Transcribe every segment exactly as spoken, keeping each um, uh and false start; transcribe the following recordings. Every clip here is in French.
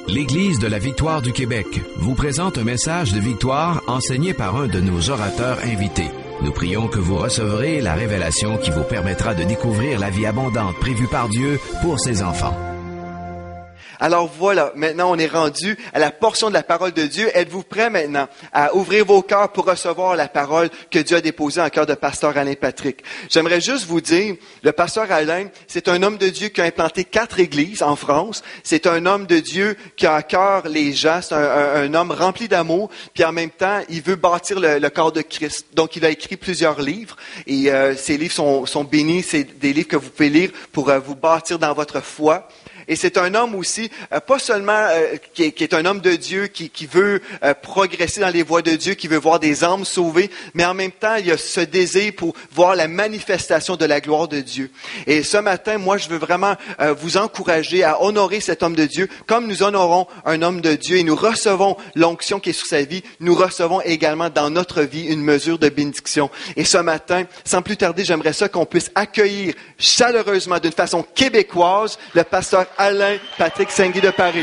L'Église de la Victoire du Québec vous présente un message de victoire enseigné par un de nos orateurs invités. Nous prions que vous recevrez la révélation qui vous permettra de découvrir la vie abondante prévue par Dieu pour ses enfants. Alors voilà, maintenant on est rendu à la portion de la parole de Dieu. Êtes-vous prêts maintenant à ouvrir vos cœurs pour recevoir la parole que Dieu a déposée en cœur de pasteur Alain Patrick? J'aimerais juste vous dire, le pasteur Alain, c'est un homme de Dieu qui a implanté quatre églises en France. C'est un homme de Dieu qui a à cœur les gens. C'est un, un, un homme rempli d'amour. Puis en même temps, il veut bâtir le, le corps de Christ. Donc il a écrit plusieurs livres. Et euh, ces livres sont, sont bénis. C'est des livres que vous pouvez lire pour euh, vous bâtir dans votre foi. Et c'est un homme aussi, euh, pas seulement euh, qui, est, qui est un homme de Dieu, qui, qui veut euh, progresser dans les voies de Dieu, qui veut voir des âmes sauvées, mais en même temps, il y a ce désir pour voir la manifestation de la gloire de Dieu. Et ce matin, moi, je veux vraiment euh, vous encourager à honorer cet homme de Dieu, comme nous honorons un homme de Dieu et nous recevons l'onction qui est sur sa vie, nous recevons également dans notre vie une mesure de bénédiction. Et ce matin, sans plus tarder, j'aimerais ça qu'on puisse accueillir chaleureusement, d'une façon québécoise, le pasteur Alain Patrick Saint-Guy de Paris.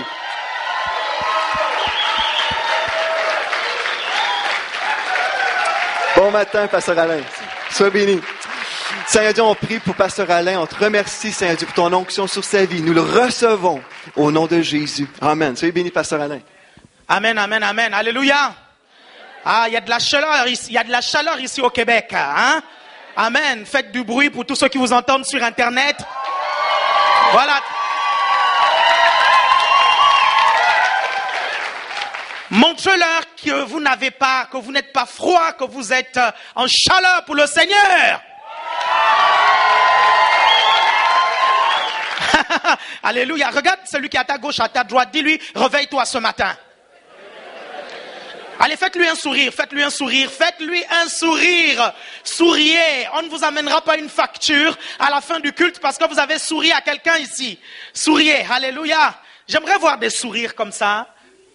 Bon matin, pasteur Alain. Sois béni. Seigneur Dieu, on prie pour pasteur Alain. On te remercie, Seigneur Dieu, pour ton onction sur sa vie. Nous le recevons au nom de Jésus. Amen. Soyez béni, pasteur Alain. Amen, amen, amen. Alléluia. Ah, il y a de la chaleur ici. Il y a de la chaleur ici au Québec, hein? Amen. Faites du bruit pour tous ceux qui vous entendent sur Internet. Voilà. Montrez-leur que vous n'avez pas, que vous n'êtes pas froid, que vous êtes en chaleur pour le Seigneur. Alléluia. Regarde celui qui est à ta gauche, à ta droite. Dis-lui, réveille-toi ce matin. Allez, faites-lui un sourire, faites-lui un sourire, faites-lui un sourire. Souriez. On ne vous amènera pas une facture à la fin du culte parce que vous avez souri à quelqu'un ici. Souriez. Alléluia. J'aimerais voir des sourires comme ça.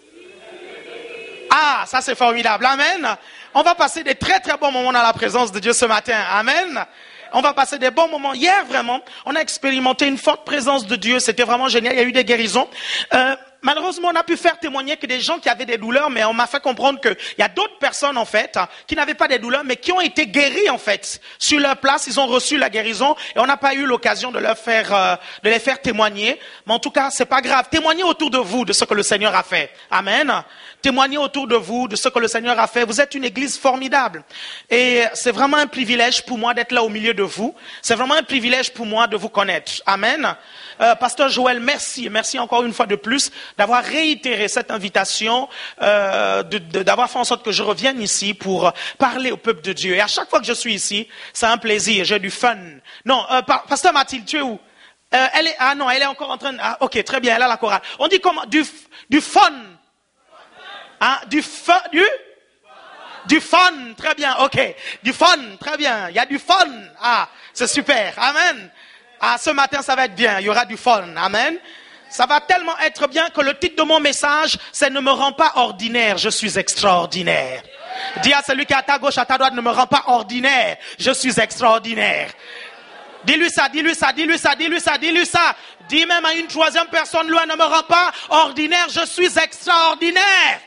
Ah, ça c'est formidable. Amen. On va passer des très très bons moments dans la présence de Dieu ce matin. Amen. On va passer des bons moments. Hier, vraiment, on a expérimenté une forte présence de Dieu. C'était vraiment génial. Il y a eu des guérisons. Euh, malheureusement, on a pu faire témoigner que des gens qui avaient des douleurs, mais on m'a fait comprendre qu'il y a d'autres personnes, en fait, qui n'avaient pas des douleurs, mais qui ont été guéries, en fait. Sur leur place, ils ont reçu la guérison et on n'a pas eu l'occasion de leur faire, euh, de les faire témoigner. Mais en tout cas, c'est pas grave. Témoignez autour de vous de ce que le Seigneur a fait. Amen. Témoignez autour de vous de ce que le Seigneur a fait. Vous êtes une église formidable. Et c'est vraiment un privilège pour moi d'être là au milieu de vous. C'est vraiment un privilège pour moi de vous connaître. Amen. Euh, Pasteur Joël, merci. Merci encore une fois de plus d'avoir réitéré cette invitation, euh, de, de, d'avoir fait en sorte que je revienne ici pour parler au peuple de Dieu. Et à chaque fois que je suis ici, c'est un plaisir. J'ai du fun. Non, euh, Pasteur Mathilde, tu es où? Euh, elle est, ah non, elle est encore en train de, ah, ok, très bien, elle a la chorale. On dit comment? Du, du fun. Hein, du fun, du, du fun, très bien, ok, du fun, très bien, il y a du fun, ah, c'est super, amen. Ah, ce matin ça va être bien, il y aura du fun, amen. Ça va tellement être bien que le titre de mon message, c'est ne me rends pas ordinaire, je suis extraordinaire. Dis à celui qui est à ta gauche, à ta droite, ne me rends pas ordinaire, je suis extraordinaire. Dis-lui ça, dis-lui ça, dis-lui ça, dis-lui ça, dis-lui ça. Dis même à une troisième personne, lui, ne me rend pas ordinaire, je suis extraordinaire.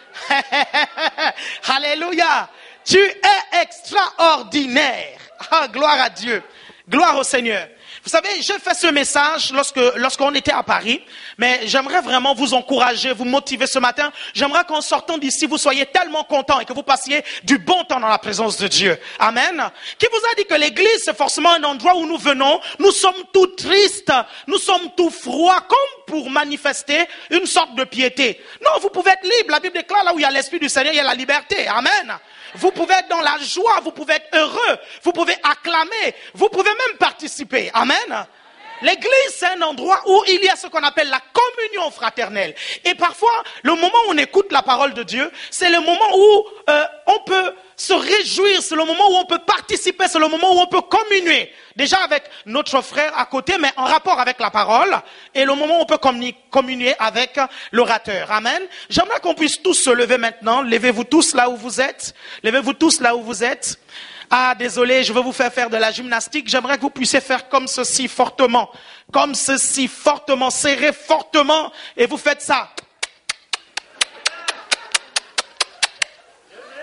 Alléluia. Tu es extraordinaire. Ah, gloire à Dieu. Gloire au Seigneur. Vous savez, j'ai fait ce message lorsque, lorsqu'on était à Paris, mais j'aimerais vraiment vous encourager, vous motiver ce matin. J'aimerais qu'en sortant d'ici, vous soyez tellement contents et que vous passiez du bon temps dans la présence de Dieu. Amen. Qui vous a dit que l'église, c'est forcément un endroit où nous venons, nous sommes tout tristes, nous sommes tout froids, comme pour manifester une sorte de piété. Non, vous pouvez être libre. La Bible déclare, là où il y a l'Esprit du Seigneur, il y a la liberté. Amen. Vous pouvez être dans la joie, vous pouvez être heureux, vous pouvez acclamer, vous pouvez même participer. Amen. Amen. L'église, c'est un endroit où il y a ce qu'on appelle la communion fraternelle. Et parfois, le moment où on écoute la parole de Dieu, c'est le moment où euh, on peut se réjouir, c'est le moment où on peut participer, c'est le moment où on peut communier. Déjà avec notre frère à côté, mais en rapport avec la parole, et le moment où on peut communier avec l'orateur. Amen. J'aimerais qu'on puisse tous se lever maintenant. Levez-vous tous là où vous êtes. Levez-vous tous là où vous êtes. Ah, désolé, je vais vous faire faire de la gymnastique. J'aimerais que vous puissiez faire comme ceci fortement. Comme ceci fortement, serrez fortement. Et vous faites ça.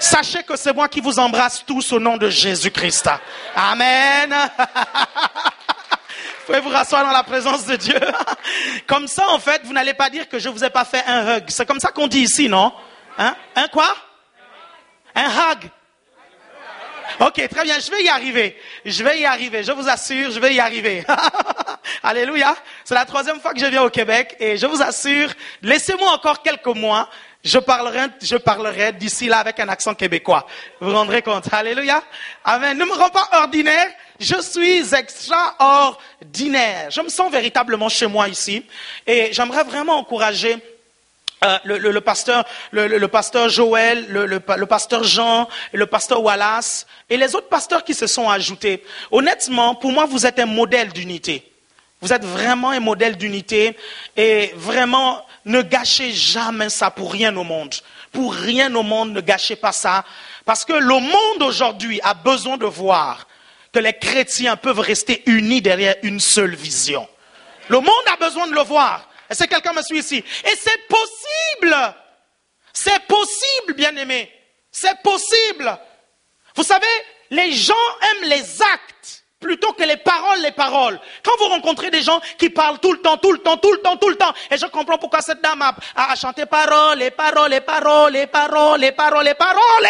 Sachez que c'est moi qui vous embrasse tous au nom de Jésus-Christ. Amen. Vous pouvez vous rasseoir dans la présence de Dieu. Comme ça, en fait, vous n'allez pas dire que je vous ai pas fait un hug. C'est comme ça qu'on dit ici, non? Hein? Un quoi? Un hug. Ok, très bien, je vais y arriver. Je vais y arriver, je vous assure, je vais y arriver. Alléluia. C'est la troisième fois que je viens au Québec et je vous assure, laissez-moi encore quelques mois. Je parlerai, je parlerai d'ici là avec un accent québécois. Vous vous rendrez compte. Alléluia. Amen. Ne me rends pas ordinaire. Je suis extraordinaire. Je me sens véritablement chez moi ici. Et j'aimerais vraiment encourager euh, le, le, le pasteur, le, le, le pasteur Joël, le, le, le pasteur Jean, le pasteur Wallace et les autres pasteurs qui se sont ajoutés. Honnêtement, pour moi, vous êtes un modèle d'unité. Vous êtes vraiment un modèle d'unité et vraiment, ne gâchez jamais ça pour rien au monde. Pour rien au monde, ne gâchez pas ça. Parce que le monde aujourd'hui a besoin de voir que les chrétiens peuvent rester unis derrière une seule vision. Le monde a besoin de le voir. Est-ce que quelqu'un me suit ici? Et c'est possible. C'est possible, bien-aimés. C'est possible. Vous savez, les gens aiment les actes plutôt que les paroles, les paroles. Quand vous rencontrez des gens qui parlent tout le temps, tout le temps, tout le temps, tout le temps, et je comprends pourquoi cette dame a, a, a chanté paroles, les paroles, les paroles, les paroles, les paroles, les paroles.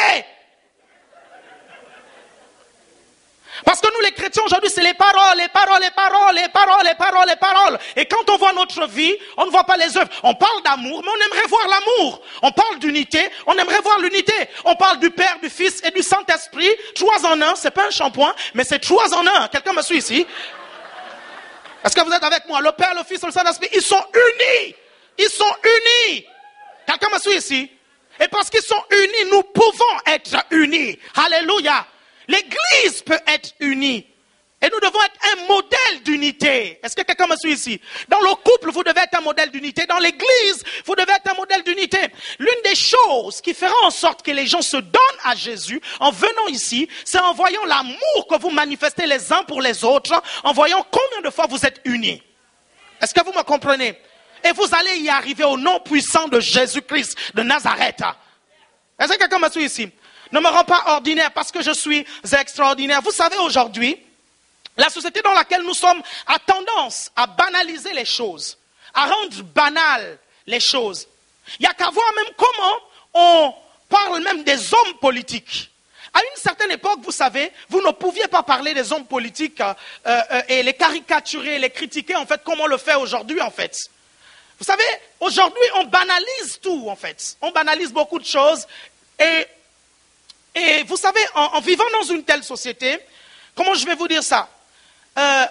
Parce que nous, les chrétiens, aujourd'hui, c'est les paroles, les paroles, les paroles, les paroles, les paroles, les paroles. Et quand on voit notre vie, on ne voit pas les œuvres. On parle d'amour, mais on aimerait voir l'amour. On parle d'unité, on aimerait voir l'unité. On parle du Père, du Fils et du Saint-Esprit. Trois en un, c'est pas un shampoing, mais c'est trois en un. Quelqu'un me suit ici? Est-ce que vous êtes avec moi? Le Père, le Fils et le Saint-Esprit, ils sont unis. Ils sont unis. Quelqu'un me suit ici? Et parce qu'ils sont unis, nous pouvons être unis. Alléluia. L'Église peut être unie. Et nous devons être un modèle d'unité. Est-ce que quelqu'un me suit ici? Dans le couple, vous devez être un modèle d'unité. Dans l'Église, vous devez être un modèle d'unité. L'une des choses qui fera en sorte que les gens se donnent à Jésus en venant ici, c'est en voyant l'amour que vous manifestez les uns pour les autres, en voyant combien de fois vous êtes unis. Est-ce que vous me comprenez? Et vous allez y arriver au nom puissant de Jésus-Christ de Nazareth. Est-ce que quelqu'un me suit ici? Ne me rends pas ordinaire parce que je suis extraordinaire. Vous savez, aujourd'hui, la société dans laquelle nous sommes a tendance à banaliser les choses, à rendre banales les choses. Il n'y a qu'à voir même comment on parle même des hommes politiques. À une certaine époque, vous savez, vous ne pouviez pas parler des hommes politiques euh, euh, et les caricaturer, les critiquer, en fait, comme on le fait aujourd'hui, en fait. Vous savez, aujourd'hui, on banalise tout, en fait. On banalise beaucoup de choses et... Et vous savez, en, en vivant dans une telle société, comment je vais vous dire ça? euh,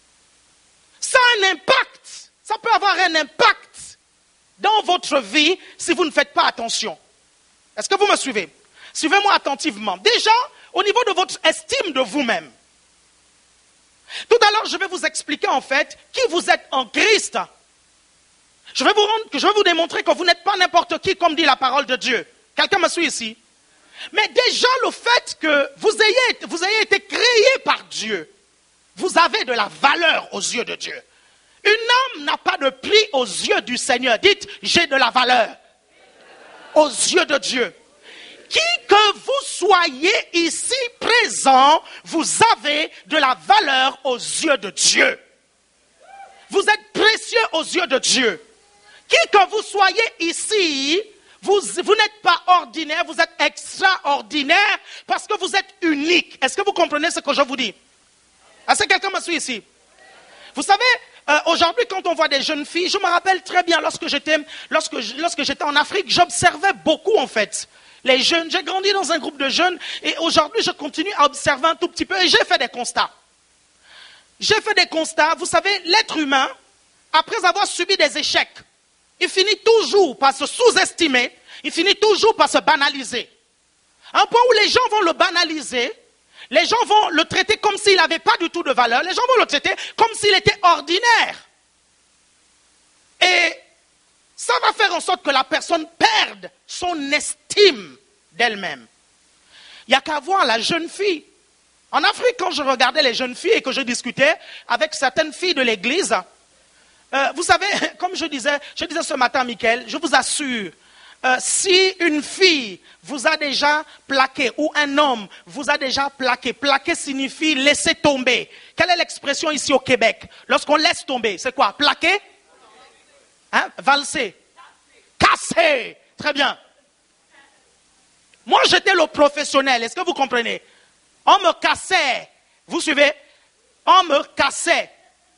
Ça a un impact, ça peut avoir un impact dans votre vie si vous ne faites pas attention. Est-ce que vous me suivez? Suivez-moi attentivement. Déjà, au niveau de votre estime de vous-même. Tout à l'heure, je vais vous expliquer en fait qui vous êtes en Christ. Je vais vous rendre, je vais vous démontrer que vous n'êtes pas n'importe qui, comme dit la parole de Dieu. Quelqu'un me suit ici? Mais déjà le fait que vous ayez, vous ayez été créé par Dieu, vous avez de la valeur aux yeux de Dieu. Une âme n'a pas de prix aux yeux du Seigneur. Dites, j'ai de la valeur aux yeux de Dieu. Qui que vous soyez ici présent, vous avez de la valeur aux yeux de Dieu. Vous êtes précieux aux yeux de Dieu. Qui que vous soyez ici, Vous, vous n'êtes pas ordinaire, vous êtes extraordinaire parce que vous êtes unique. Est-ce que vous comprenez ce que je vous dis? Est-ce que quelqu'un me suit ici? Vous savez, euh, aujourd'hui, quand on voit des jeunes filles, je me rappelle très bien lorsque j'étais, lorsque, lorsque j'étais en Afrique, j'observais beaucoup en fait. Les jeunes, j'ai grandi dans un groupe de jeunes et aujourd'hui, je continue à observer un tout petit peu et j'ai fait des constats. J'ai fait des constats. Vous savez, l'être humain, après avoir subi des échecs, il finit toujours par se sous-estimer, il finit toujours par se banaliser. À un point où les gens vont le banaliser, les gens vont le traiter comme s'il n'avait pas du tout de valeur, les gens vont le traiter comme s'il était ordinaire. Et ça va faire en sorte que la personne perde son estime d'elle-même. Il n'y a qu'à voir la jeune fille. En Afrique, quand je regardais les jeunes filles et que je discutais avec certaines filles de l'église, Euh, vous savez, comme je disais, je disais ce matin à Michael, je vous assure, euh, si une fille vous a déjà plaqué ou un homme vous a déjà plaqué, plaqué signifie laisser tomber. Quelle est l'expression ici au Québec? Lorsqu'on laisse tomber, c'est quoi? Plaquer? Hein? Valser? Casser? Très bien. Moi, j'étais le professionnel. Est-ce que vous comprenez? On me cassait. Vous suivez? On me cassait.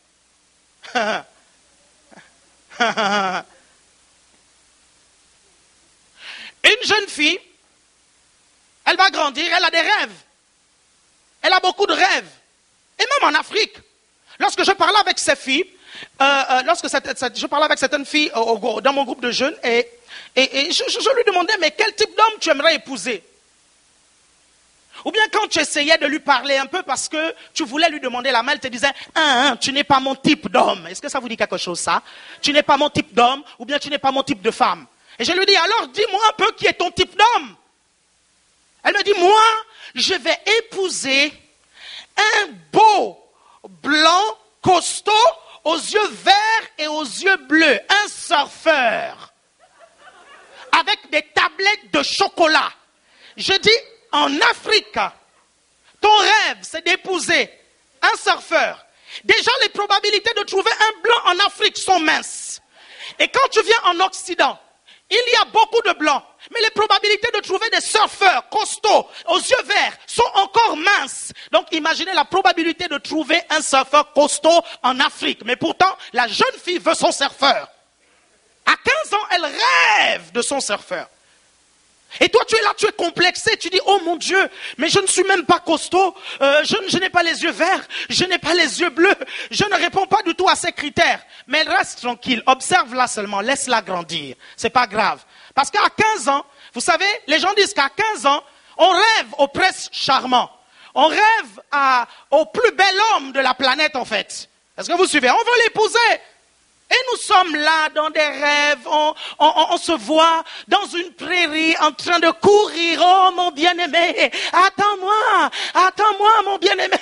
Une jeune fille, elle va grandir, elle a des rêves. Elle a beaucoup de rêves. Et même en Afrique, lorsque je parlais avec ces filles, euh, euh, lorsque cette, cette, je parlais avec certaines filles euh, au, dans mon groupe de jeunes, et, et, et je, je lui demandais, mais quel type d'homme tu aimerais épouser? Ou bien quand tu essayais de lui parler un peu parce que tu voulais lui demander la main, elle te disait, ah, ah, tu n'es pas mon type d'homme. Est-ce que ça vous dit quelque chose, ça? Tu n'es pas mon type d'homme, ou bien tu n'es pas mon type de femme. Et je lui dis, alors dis-moi un peu qui est ton type d'homme. Elle me dit, moi, je vais épouser un beau, blanc, costaud, aux yeux verts et aux yeux bleus, un surfeur, avec des tablettes de chocolat. Je dis, en Afrique, ton rêve, c'est d'épouser un surfeur. Déjà, les probabilités de trouver un blanc en Afrique sont minces. Et quand tu viens en Occident, il y a beaucoup de blancs. Mais les probabilités de trouver des surfeurs costauds, aux yeux verts, sont encore minces. Donc imaginez la probabilité de trouver un surfeur costaud en Afrique. Mais pourtant, la jeune fille veut son surfeur. À quinze ans, elle rêve de son surfeur. Et toi, tu es là, tu es complexé, tu dis, oh mon Dieu, mais je ne suis même pas costaud, euh, je, je n'ai pas les yeux verts, je n'ai pas les yeux bleus, je ne réponds pas du tout à ces critères. Mais elle reste tranquille, observe-la seulement, laisse-la grandir, c'est pas grave. Parce qu'à quinze ans, vous savez, les gens disent qu'à quinze ans, on rêve au prince charmant, on rêve à, au plus bel homme de la planète en fait. Est-ce que vous suivez? On veut l'épouser. Et nous sommes là dans des rêves, on, on, on se voit dans une prairie en train de courir. Oh mon bien-aimé, attends-moi, attends-moi mon bien-aimé.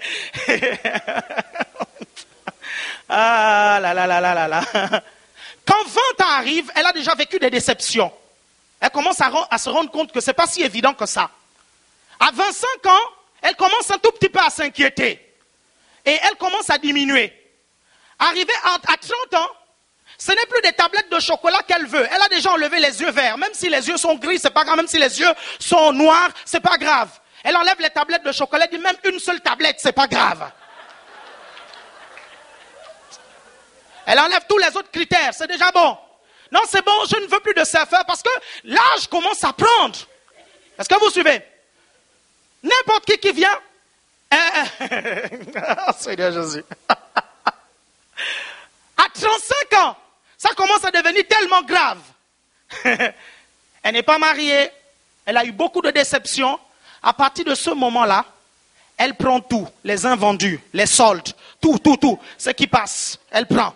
Ah là là là là là là. Quand vingt ans arrivent, elle a déjà vécu des déceptions. Elle commence à, à se rendre compte que c'est pas si évident que ça. À vingt-cinq ans, elle commence un tout petit peu à s'inquiéter. Et elle commence à diminuer. Arrivée à, à trente ans, ce n'est plus des tablettes de chocolat qu'elle veut. Elle a déjà enlevé les yeux verts. Même si les yeux sont gris, c'est pas grave. Même si les yeux sont noirs, c'est pas grave. Elle enlève les tablettes de chocolat. Elle dit même une seule tablette, c'est pas grave. Elle enlève tous les autres critères. C'est déjà bon. Non, c'est bon, je ne veux plus de surfeur parce que l'âge commence à prendre. Est-ce que vous suivez? N'importe qui qui vient. Oh, Seigneur Jésus. À trente-cinq ans, ça commence à devenir tellement grave. Elle n'est pas mariée, elle a eu beaucoup de déceptions. À partir de ce moment-là, elle prend tout, les invendus, les soldes, tout, tout, tout, ce qui passe, elle prend.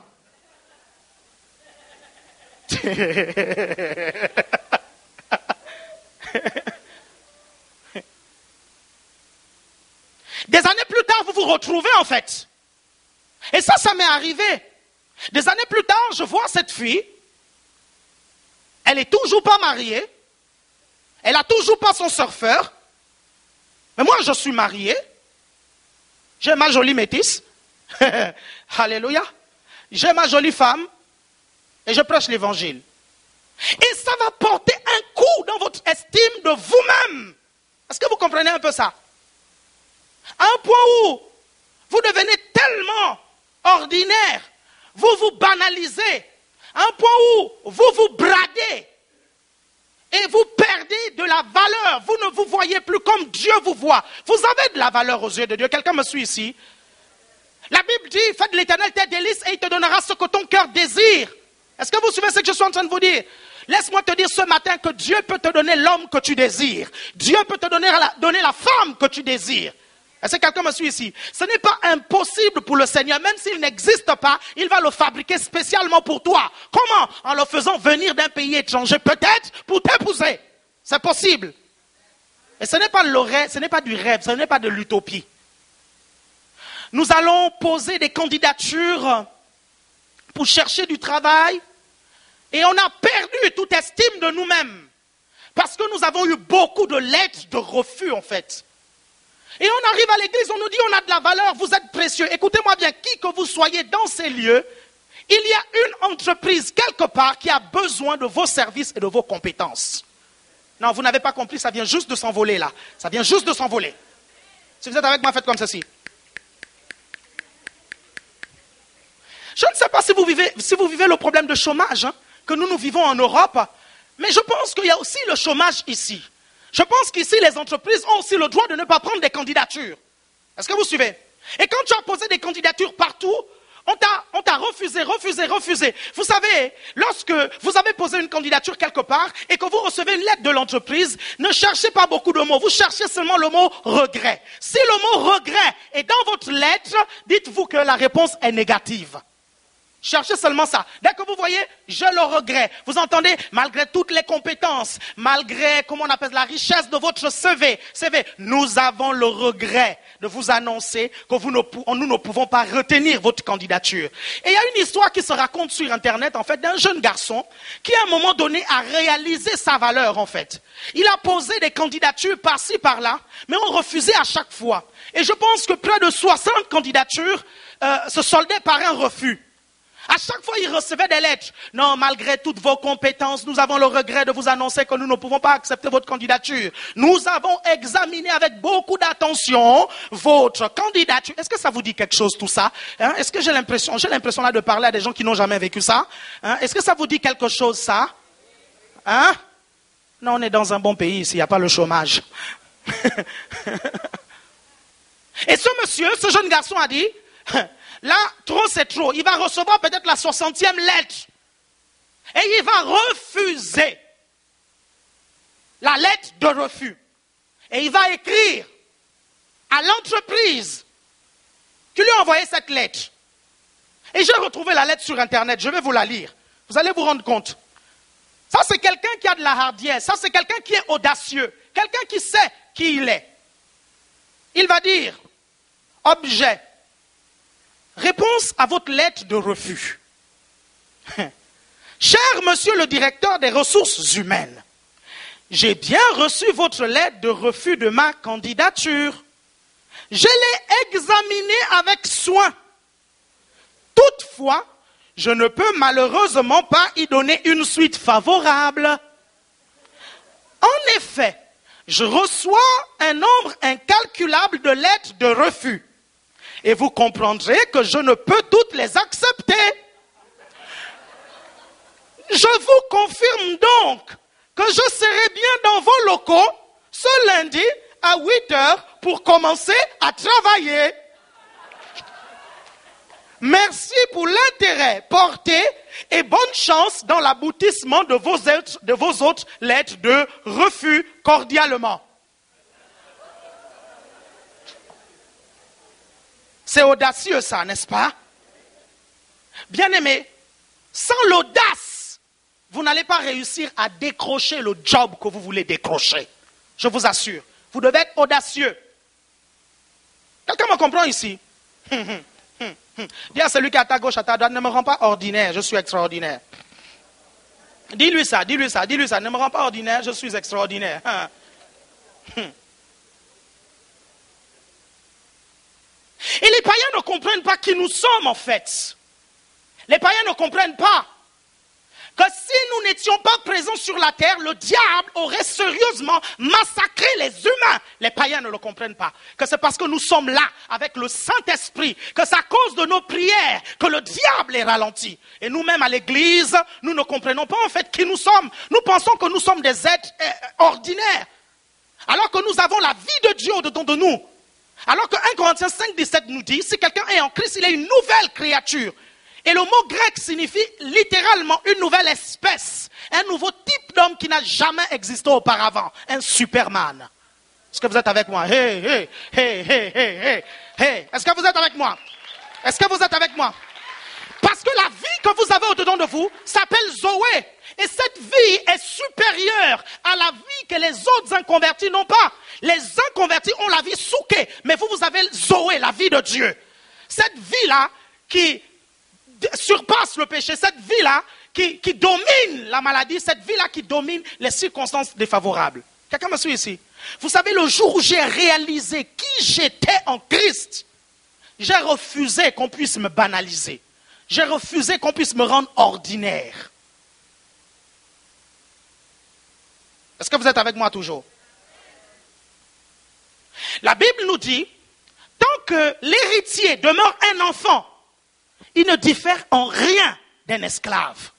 Des années plus tard, vous vous retrouvez en fait. Et ça, ça m'est arrivé. Des années plus tard, je vois cette fille. Elle est toujours pas mariée. Elle a toujours pas son surfeur. Mais moi, je suis marié. J'ai ma jolie métisse. Alléluia. J'ai ma jolie femme. Et je prêche l'évangile. Et ça va porter un coup dans votre estime de vous-même. Est-ce que vous comprenez un peu ça? À un point où vous devenez tellement ordinaire, vous vous banalisez, à un point où vous vous bradez et vous perdez de la valeur. Vous ne vous voyez plus comme Dieu vous voit. Vous avez de la valeur aux yeux de Dieu. Quelqu'un me suit ici? La Bible dit, fais de l'Éternel tes délices et il te donnera ce que ton cœur désire. Est-ce que vous suivez ce que je suis en train de vous dire? Laisse-moi te dire ce matin que Dieu peut te donner l'homme que tu désires. Dieu peut te donner la, donner la femme que tu désires. Est-ce que quelqu'un me suit ici? Ce n'est pas impossible pour le Seigneur. Même s'il n'existe pas, il va le fabriquer spécialement pour toi. Comment? En le faisant venir d'un pays étranger, peut-être, pour t'épouser. C'est possible. Et ce n'est pas le rêve, ce n'est pas du rêve, ce n'est pas de l'utopie. Nous allons poser des candidatures pour chercher du travail. Et on a perdu toute estime de nous-mêmes. Parce que nous avons eu beaucoup de lettres de refus en fait. Et on arrive à l'église, on nous dit on a de la valeur, vous êtes précieux. Écoutez-moi bien, qui que vous soyez dans ces lieux, il y a une entreprise quelque part qui a besoin de vos services et de vos compétences. Non, vous n'avez pas compris, ça vient juste de s'envoler là. Ça vient juste de s'envoler. Si vous êtes avec moi, faites comme ceci. Je ne sais pas si vous vivez, si vous vivez le problème de chômage hein, que nous nous vivons en Europe, mais je pense qu'il y a aussi le chômage ici. Je pense qu'ici, les entreprises ont aussi le droit de ne pas prendre des candidatures. Est-ce que vous suivez? Et quand tu as posé des candidatures partout, on t'a, on t'a refusé, refusé, refusé. Vous savez, lorsque vous avez posé une candidature quelque part et que vous recevez une lettre de l'entreprise, ne cherchez pas beaucoup de mots. Vous cherchez seulement le mot regret. Si le mot regret est dans votre lettre, dites-vous que la réponse est négative. Cherchez seulement ça. Dès que vous voyez, je le regrette. Vous entendez, malgré toutes les compétences, malgré, comment on appelle, la richesse de votre C V, C V, nous avons le regret de vous annoncer que vous ne, nous ne pouvons pas retenir votre candidature. Et il y a une histoire qui se raconte sur Internet, en fait, d'un jeune garçon qui, à un moment donné, a réalisé sa valeur, en fait. Il a posé des candidatures par-ci, par-là, mais on refusait à chaque fois. Et je pense que près de soixante candidatures euh, se soldaient par un refus. À chaque fois, il recevait des lettres. Non, malgré toutes vos compétences, nous avons le regret de vous annoncer que nous ne pouvons pas accepter votre candidature. Nous avons examiné avec beaucoup d'attention votre candidature. Est-ce que ça vous dit quelque chose tout ça hein? Est-ce que j'ai l'impression, j'ai l'impression là de parler à des gens qui n'ont jamais vécu ça hein? Est-ce que ça vous dit quelque chose ça hein? Non, on est dans un bon pays ici, il n'y a pas le chômage. Et ce monsieur, ce jeune garçon a dit... Là, trop c'est trop. Il va recevoir peut-être la soixantième lettre. Et il va refuser la lettre de refus. Et il va écrire à l'entreprise qui lui a envoyé cette lettre. Et j'ai retrouvé la lettre sur Internet. Je vais vous la lire. Vous allez vous rendre compte. Ça, c'est quelqu'un qui a de la hardiesse. Ça, c'est quelqu'un qui est audacieux. Quelqu'un qui sait qui il est. Il va dire, objet. Réponse à votre lettre de refus. Cher monsieur le directeur des ressources humaines, j'ai bien reçu votre lettre de refus de ma candidature. Je l'ai examinée avec soin. Toutefois, je ne peux malheureusement pas y donner une suite favorable. En effet, je reçois un nombre incalculable de lettres de refus. Et vous comprendrez que je ne peux toutes les accepter. Je vous confirme donc que je serai bien dans vos locaux ce lundi à huit heures pour commencer à travailler. Merci pour l'intérêt porté et bonne chance dans l'aboutissement de vos, de vos autres lettres de refus cordialement. C'est audacieux ça, n'est-ce pas? Bien-aimé, sans l'audace, vous n'allez pas réussir à décrocher le job que vous voulez décrocher. Je vous assure. Vous devez être audacieux. Quelqu'un me comprend ici? Dis à celui qui est à ta gauche, à ta droite, ne me rends pas ordinaire, je suis extraordinaire. Dis-lui ça, dis-lui ça, dis-lui ça, ne me rends pas ordinaire, je suis extraordinaire. Et les païens ne comprennent pas qui nous sommes en fait. Les païens ne comprennent pas que si nous n'étions pas présents sur la terre, le diable aurait sérieusement massacré les humains. Les païens ne le comprennent pas. Que c'est parce que nous sommes là avec le Saint-Esprit, que c'est à cause de nos prières que le diable est ralenti. Et nous-mêmes à l'église, nous ne comprenons pas en fait qui nous sommes. Nous pensons que nous sommes des êtres euh, ordinaires. Alors que nous avons la vie de Dieu au-dedans de nous. Alors que un Corinthiens cinq, dix-sept nous dit, si quelqu'un est en Christ, il est une nouvelle créature. Et le mot grec signifie littéralement une nouvelle espèce. Un nouveau type d'homme qui n'a jamais existé auparavant. Un Superman. Est-ce que vous êtes avec moi? Hey, hey, hey, hey, hey, hey, hey. Est-ce que vous êtes avec moi? Est-ce que vous êtes avec moi? Parce que la vie que vous avez au-dedans de vous s'appelle Zoé. Et cette vie est supérieure à la vie que les autres inconvertis n'ont pas. Les inconvertis ont la vie souquée, mais vous, vous avez Zoé, la vie de Dieu. Cette vie-là qui surpasse le péché, cette vie-là qui, qui domine la maladie, cette vie-là qui domine les circonstances défavorables. Quelqu'un me suit ici? Vous savez, le jour où j'ai réalisé qui j'étais en Christ, j'ai refusé qu'on puisse me banaliser. J'ai refusé qu'on puisse me rendre ordinaire. Est-ce que vous êtes avec moi toujours? La Bible nous dit, tant que l'héritier demeure un enfant, il ne diffère en rien d'un esclave.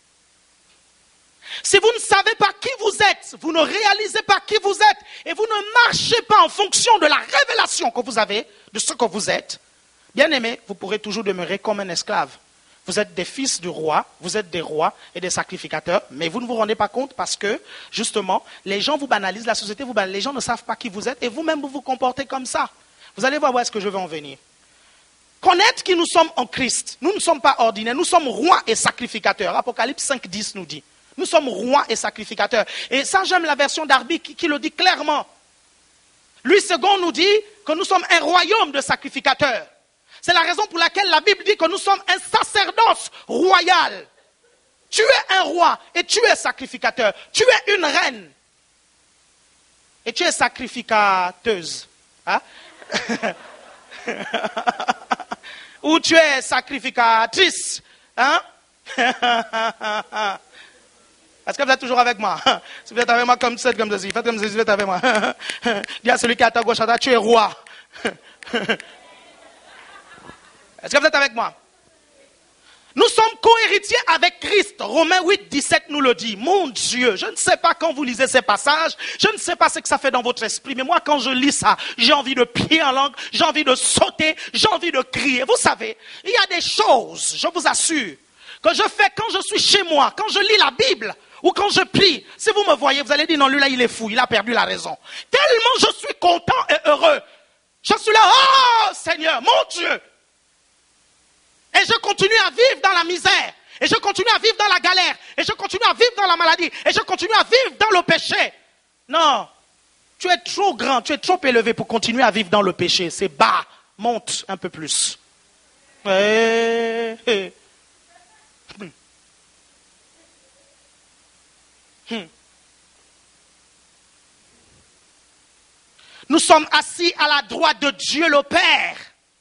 Si vous ne savez pas qui vous êtes, vous ne réalisez pas qui vous êtes, et vous ne marchez pas en fonction de la révélation que vous avez, de ce que vous êtes, bien aimé, vous pourrez toujours demeurer comme un esclave. Vous êtes des fils du roi, vous êtes des rois et des sacrificateurs, mais vous ne vous rendez pas compte parce que, justement, les gens vous banalisent, la société vous banalise, les gens ne savent pas qui vous êtes, et vous-même vous vous comportez comme ça. Vous allez voir où est-ce que je vais en venir. Connaître qui nous sommes en Christ, nous ne sommes pas ordinaires, nous sommes rois et sacrificateurs. Apocalypse cinq, dix nous dit. Nous sommes rois et sacrificateurs. Et ça, j'aime la version d'Arby qui, qui le dit clairement. Louis second nous dit que nous sommes un royaume de sacrificateurs. C'est la raison pour laquelle la Bible dit que nous sommes un sacerdoce royal. Tu es un roi et tu es sacrificateur. Tu es une reine. Et tu es sacrificateuse. Hein? Ou tu es sacrificatrice. Hein? Est-ce que vous êtes toujours avec moi? Si vous êtes avec moi comme ça, comme ceci, faites comme ceci, vous êtes avec moi. Dis à celui qui est à ta gauche, à ta, tu es roi. Est-ce que vous êtes avec moi? Nous sommes co-héritiers avec Christ. Romains huit, dix-sept nous le dit. Mon Dieu, je ne sais pas quand vous lisez ces passages, je ne sais pas ce que ça fait dans votre esprit, mais moi quand je lis ça, j'ai envie de prier en langue, j'ai envie de sauter, j'ai envie de crier. Vous savez, il y a des choses, je vous assure, que je fais quand je suis chez moi, quand je lis la Bible, ou quand je prie. Si vous me voyez, vous allez dire non, lui là il est fou, il a perdu la raison. Tellement je suis content et heureux. Je suis là, oh Seigneur, mon Dieu. Et je continue à vivre dans la misère. Et je continue à vivre dans la galère. Et je continue à vivre dans la maladie. Et je continue à vivre dans le péché. Non. Tu es trop grand, tu es trop élevé pour continuer à vivre dans le péché. C'est bas. Monte un peu plus. Hey, hey. Hmm. Hmm. Nous sommes assis à la droite de Dieu le Père.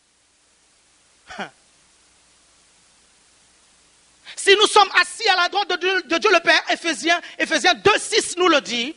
Si nous sommes assis à la droite de Dieu, de Dieu le Père, Éphésiens, Éphésiens deux, six nous le dit,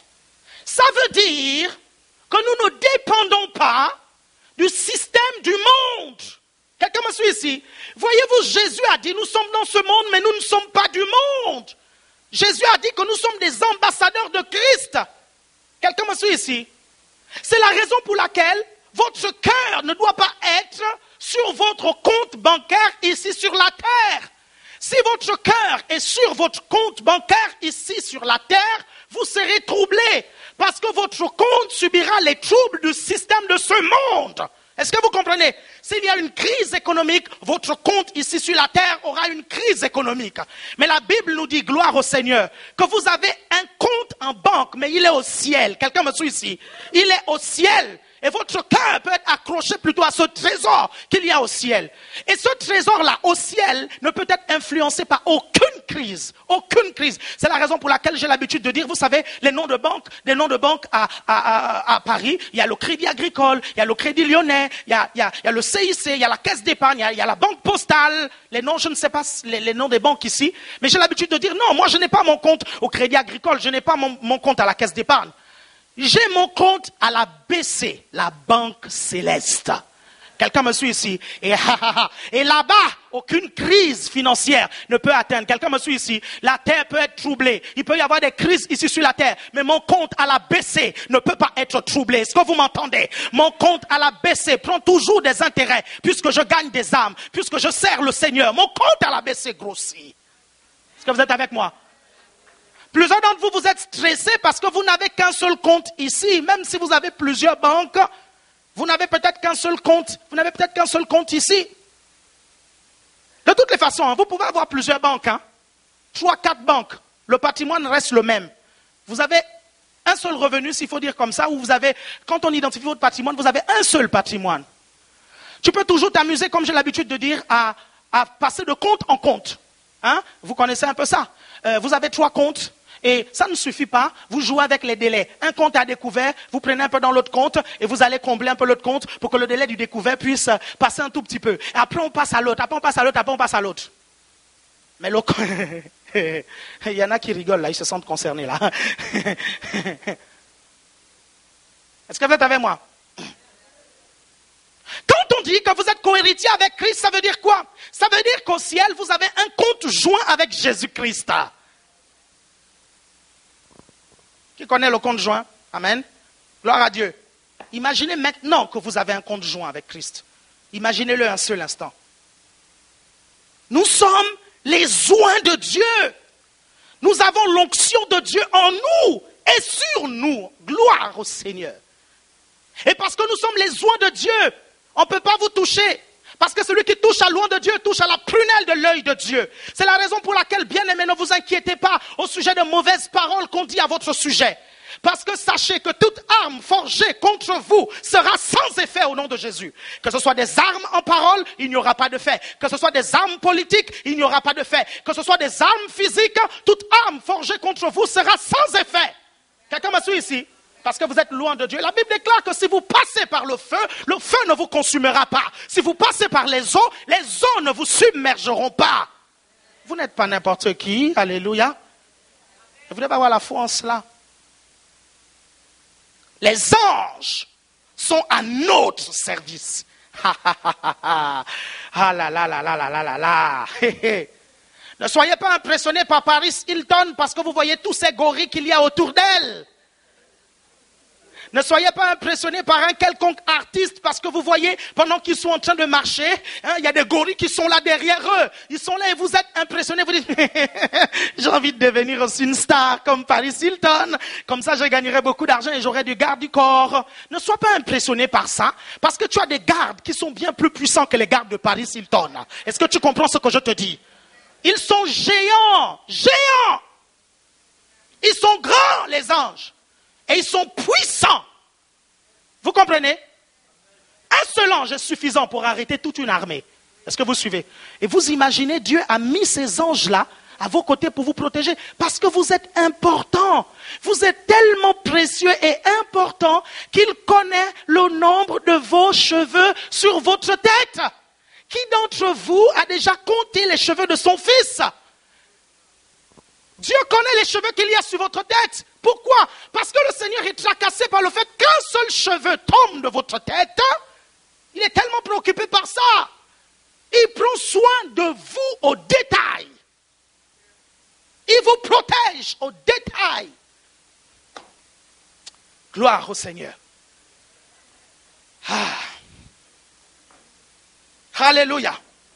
ça veut dire que nous ne dépendons pas du système du monde. Quelqu'un me suit ici? Voyez-vous, Jésus a dit, nous sommes dans ce monde, mais nous ne sommes pas du monde. Jésus a dit que nous sommes des ambassadeurs de Christ. Quelqu'un me suit ici? C'est la raison pour laquelle votre cœur ne doit pas être sur votre compte bancaire ici sur la terre. Si votre cœur est sur votre compte bancaire ici sur la terre, vous serez troublé parce que votre compte subira les troubles du système de ce monde. Est-ce que vous comprenez? S'il y a une crise économique, votre compte ici sur la terre aura une crise économique. Mais la Bible nous dit, gloire au Seigneur, que vous avez un compte en banque, mais il est au ciel. Quelqu'un me suit ici? Il est au ciel. Et votre cœur peut être accroché plutôt à ce trésor qu'il y a au ciel. Et ce trésor-là, au ciel, ne peut être influencé par aucune crise. Aucune crise. C'est la raison pour laquelle j'ai l'habitude de dire, vous savez, les noms de banque, des noms de banque à, à, à, à Paris, il y a le Crédit Agricole, il y a le Crédit Lyonnais, il y a, il y a, il y a le C I C, il y a la Caisse d'Épargne, il y a, il y a la Banque Postale. Les noms, je ne sais pas les, les noms des banques ici, mais j'ai l'habitude de dire, non, moi je n'ai pas mon compte au Crédit Agricole, je n'ai pas mon, mon compte à la Caisse d'Épargne. J'ai mon compte à la B C, la Banque Céleste. Quelqu'un me suit ici? Et, et là-bas, aucune crise financière ne peut atteindre. Quelqu'un me suit ici? La terre peut être troublée. Il peut y avoir des crises ici sur la terre. Mais mon compte à la B C ne peut pas être troublé. Est-ce que vous m'entendez? Mon compte à la B C prend toujours des intérêts puisque je gagne des âmes, puisque je sers le Seigneur. Mon compte à la B C grossit. Est-ce que vous êtes avec moi? Plusieurs d'entre vous, vous êtes stressés parce que vous n'avez qu'un seul compte ici. Même si vous avez plusieurs banques, vous n'avez peut-être qu'un seul compte. Vous n'avez peut-être qu'un seul compte ici. De toutes les façons, hein, vous pouvez avoir plusieurs banques. Hein. Trois, quatre banques. Le patrimoine reste le même. Vous avez un seul revenu, s'il faut dire comme ça, ou vous avez, quand on identifie votre patrimoine, vous avez un seul patrimoine. Tu peux toujours t'amuser, comme j'ai l'habitude de dire, à, à passer de compte en compte. Hein? Vous connaissez un peu ça. Euh, vous avez trois comptes. Et ça ne suffit pas, vous jouez avec les délais. Un compte à découvert, vous prenez un peu dans l'autre compte et vous allez combler un peu l'autre compte pour que le délai du découvert puisse passer un tout petit peu. Et après on passe à l'autre, après on passe à l'autre, après on passe à l'autre. Mais le... il y en a qui rigolent là, ils se sentent concernés là. Est-ce que vous êtes avec moi? Quand on dit que vous êtes co-héritier avec Christ, ça veut dire quoi? Ça veut dire qu'au ciel, vous avez un compte joint avec Jésus-Christ. Qui connaît le compte joint? Amen. Gloire à Dieu. Imaginez maintenant que vous avez un compte joint avec Christ. Imaginez-le un seul instant. Nous sommes les joints de Dieu. Nous avons l'onction de Dieu en nous et sur nous. Gloire au Seigneur. Et parce que nous sommes les joints de Dieu, on ne peut pas vous toucher. Parce que celui qui touche à l'oint de Dieu touche à la prunelle de l'œil de Dieu. C'est la raison pour laquelle, bien aimés, ne vous inquiétez pas au sujet de mauvaises paroles qu'on dit à votre sujet. Parce que sachez que toute arme forgée contre vous sera sans effet au nom de Jésus. Que ce soit des armes en parole, il n'y aura pas de fait. Que ce soit des armes politiques, il n'y aura pas de fait. Que ce soit des armes physiques, toute arme forgée contre vous sera sans effet. Quelqu'un me suit ici? Parce que vous êtes loin de Dieu. La Bible déclare que si vous passez par le feu, le feu ne vous consumera pas. Si vous passez par les eaux, les eaux ne vous submergeront pas. Vous n'êtes pas n'importe qui. Alléluia. Vous devez avoir la foi en cela. Les anges sont à notre service. Ah là là là là là là là là. Ne soyez pas impressionnés par Paris Hilton parce que vous voyez tous ces gorilles qu'il y a autour d'elle. Ne soyez pas impressionnés par un quelconque artiste parce que vous voyez, pendant qu'ils sont en train de marcher, hein, il y a des gorilles qui sont là derrière eux. Ils sont là et vous êtes impressionnés. Vous dites, j'ai envie de devenir aussi une star comme Paris Hilton. Comme ça, je gagnerai beaucoup d'argent et j'aurai du garde du corps. Ne sois pas impressionné par ça parce que tu as des gardes qui sont bien plus puissants que les gardes de Paris Hilton. Est-ce que tu comprends ce que je te dis? Ils sont géants, géants. Ils sont grands, les anges. Et ils sont puissants. Vous comprenez? Un seul ange est suffisant pour arrêter toute une armée. Est-ce que vous suivez? Et vous imaginez, Dieu a mis ces anges-là à vos côtés pour vous protéger. Parce que vous êtes importants. Vous êtes tellement précieux et importants qu'il connaît le nombre de vos cheveux sur votre tête. Qui d'entre vous a déjà compté les cheveux de son fils? Dieu connaît les cheveux qu'il y a sur votre tête. Pourquoi? Parce que le Seigneur est tracassé par le fait qu'un seul cheveu tombe de votre tête. Il est tellement préoccupé par ça. Il prend soin de vous au détail. Il vous protège au détail. Gloire au Seigneur. Ah. Alléluia.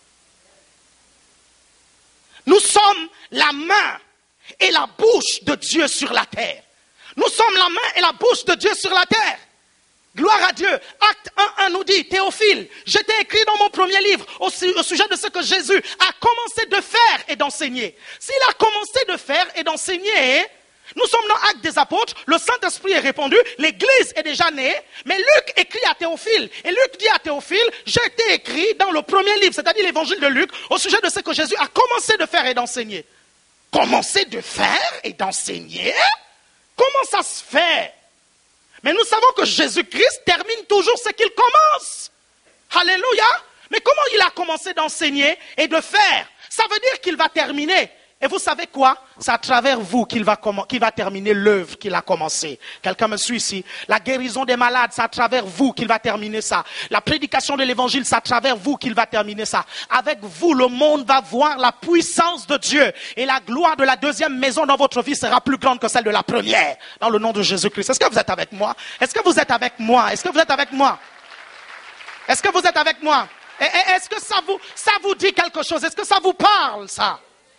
Nous sommes la main et la bouche de Dieu sur la terre. Nous sommes la main et la bouche de Dieu sur la terre. Gloire à Dieu. Acte un un nous dit, Théophile, je t'ai écrit dans mon premier livre au, au sujet de ce que Jésus a commencé de faire et d'enseigner. S'il a commencé de faire et d'enseigner, nous sommes dans Actes des Apôtres, le Saint-Esprit est répandu, l'Église est déjà née, mais Luc écrit à Théophile. Et Luc dit à Théophile, je t'ai écrit dans le premier livre, c'est-à-dire l'évangile de Luc, au sujet de ce que Jésus a commencé de faire et d'enseigner. Commencer de faire et d'enseigner? Comment ça se fait? Mais nous savons que Jésus-Christ termine toujours ce qu'il commence. Alléluia. Mais comment il a commencé d'enseigner et de faire? Ça veut dire qu'il va terminer. Et vous savez quoi? C'est à travers vous qu'il va, qu'il va terminer l'œuvre qu'il a commencée. Quelqu'un me suit ici? La guérison des malades, c'est à travers vous qu'il va terminer ça. La prédication de l'évangile, c'est à travers vous qu'il va terminer ça. Avec vous, le monde va voir la puissance de Dieu. Et la gloire de la deuxième maison dans votre vie sera plus grande que celle de la première. Dans le nom de Jésus-Christ. Est-ce que vous êtes avec moi? Est-ce que vous êtes avec moi? Est-ce que vous êtes avec moi? Est-ce que vous êtes avec moi? Et, et, est-ce que ça vous, ça vous dit quelque chose? Est-ce que ça vous parle, ça?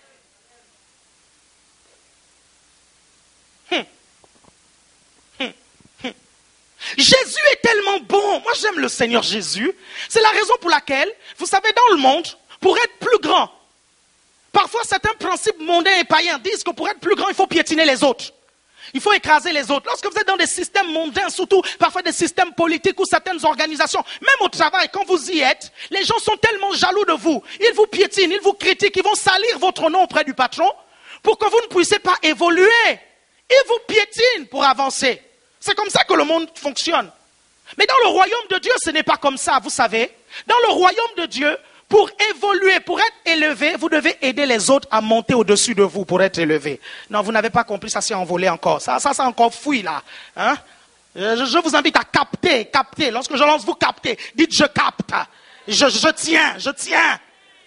Hum. Hum. Hum. Jésus est tellement bon. Moi, j'aime le Seigneur Jésus. C'est la raison pour laquelle, vous savez, dans le monde, pour être plus grand, parfois certains principes mondains et païens disent que pour être plus grand, il faut piétiner les autres. Il faut écraser les autres. Lorsque vous êtes dans des systèmes mondains, surtout parfois des systèmes politiques ou certaines organisations, même au travail, quand vous y êtes, les gens sont tellement jaloux de vous. Ils vous piétinent, ils vous critiquent, ils vont salir votre nom auprès du patron pour que vous ne puissiez pas évoluer. Ils vous piétinent pour avancer. C'est comme ça que le monde fonctionne. Mais dans le royaume de Dieu, ce n'est pas comme ça, vous savez. Dans le royaume de Dieu, pour évoluer, pour être élevé, vous devez aider les autres à monter au-dessus de vous pour être élevé. Non, vous n'avez pas compris, ça s'est envolé encore. Ça, ça, ça encore fouille là. Hein? Je, je vous invite à capter, capter. Lorsque je lance, vous captez. Dites, je capte. Je, je tiens, je tiens.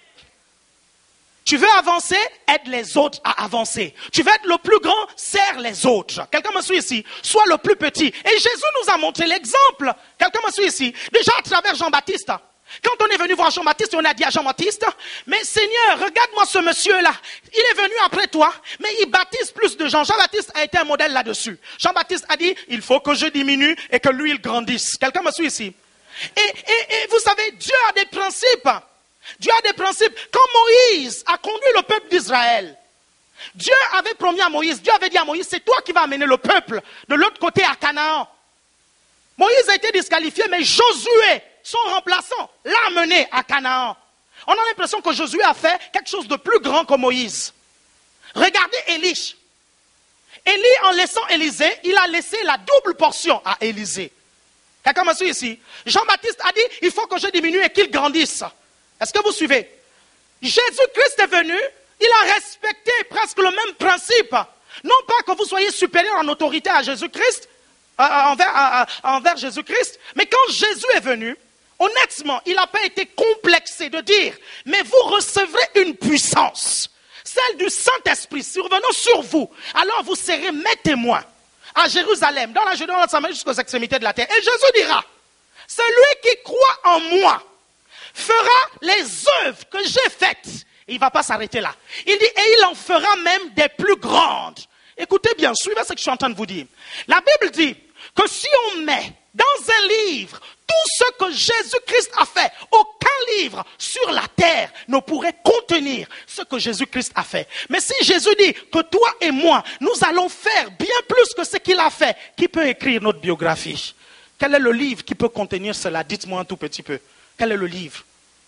Tu veux avancer, aide les autres à avancer. Tu veux être le plus grand, serre les autres. Quelqu'un me suit ici? Sois le plus petit. Et Jésus nous a montré l'exemple. Quelqu'un me suit ici? Déjà à travers Jean-Baptiste. Quand on est venu voir Jean-Baptiste, on a dit à Jean-Baptiste, mais Seigneur, regarde-moi ce monsieur-là. Il est venu après toi, mais il baptise plus de gens. Jean-Baptiste a été un modèle là-dessus. Jean-Baptiste a dit, il faut que je diminue et que lui, il grandisse. Quelqu'un me suit ici? Et, et, et vous savez, Dieu a des principes. Dieu a des principes. Quand Moïse a conduit le peuple d'Israël, Dieu avait promis à Moïse, Dieu avait dit à Moïse, c'est toi qui vas amener le peuple de l'autre côté à Canaan. Moïse a été disqualifié, mais Josué, son remplaçant, l'a amené à Canaan. On a l'impression que Josué a fait quelque chose de plus grand que Moïse. Regardez Élie. Élie, en laissant Élisée, il a laissé la double portion à Élisée. Quelqu'un me suit ici? Jean-Baptiste a dit, il faut que je diminue et qu'il grandisse. Est-ce que vous suivez? Jésus-Christ est venu, il a respecté presque le même principe. Non pas que vous soyez supérieur en autorité à Jésus-Christ, euh, envers, euh, envers Jésus-Christ, mais quand Jésus est venu, honnêtement, il n'a pas été complexé de dire, mais vous recevrez une puissance, celle du Saint-Esprit survenant sur vous. Alors vous serez mes témoins à Jérusalem, dans la Judée, dans la Samarie, jusqu'aux extrémités de la terre. Et Jésus dira, celui qui croit en moi fera les œuvres que j'ai faites. Et il ne va pas s'arrêter là. Il dit, et il en fera même des plus grandes. Écoutez bien, suivez ce que je suis en train de vous dire. La Bible dit que si on met dans un livre tout ce que Jésus-Christ a fait, aucun livre sur la terre ne pourrait contenir ce que Jésus-Christ a fait. Mais si Jésus dit que toi et moi, nous allons faire bien plus que ce qu'il a fait, qui peut écrire notre biographie? Quel est le livre qui peut contenir cela? Dites-moi un tout petit peu. Quel est le livre?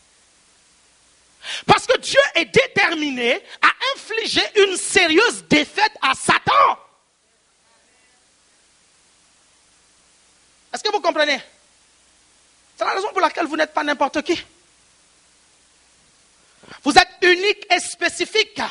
Parce que Dieu est déterminé à infliger une sérieuse défaite à Satan. Est-ce que vous comprenez? C'est la raison pour laquelle vous n'êtes pas n'importe qui. Vous êtes unique et spécifique.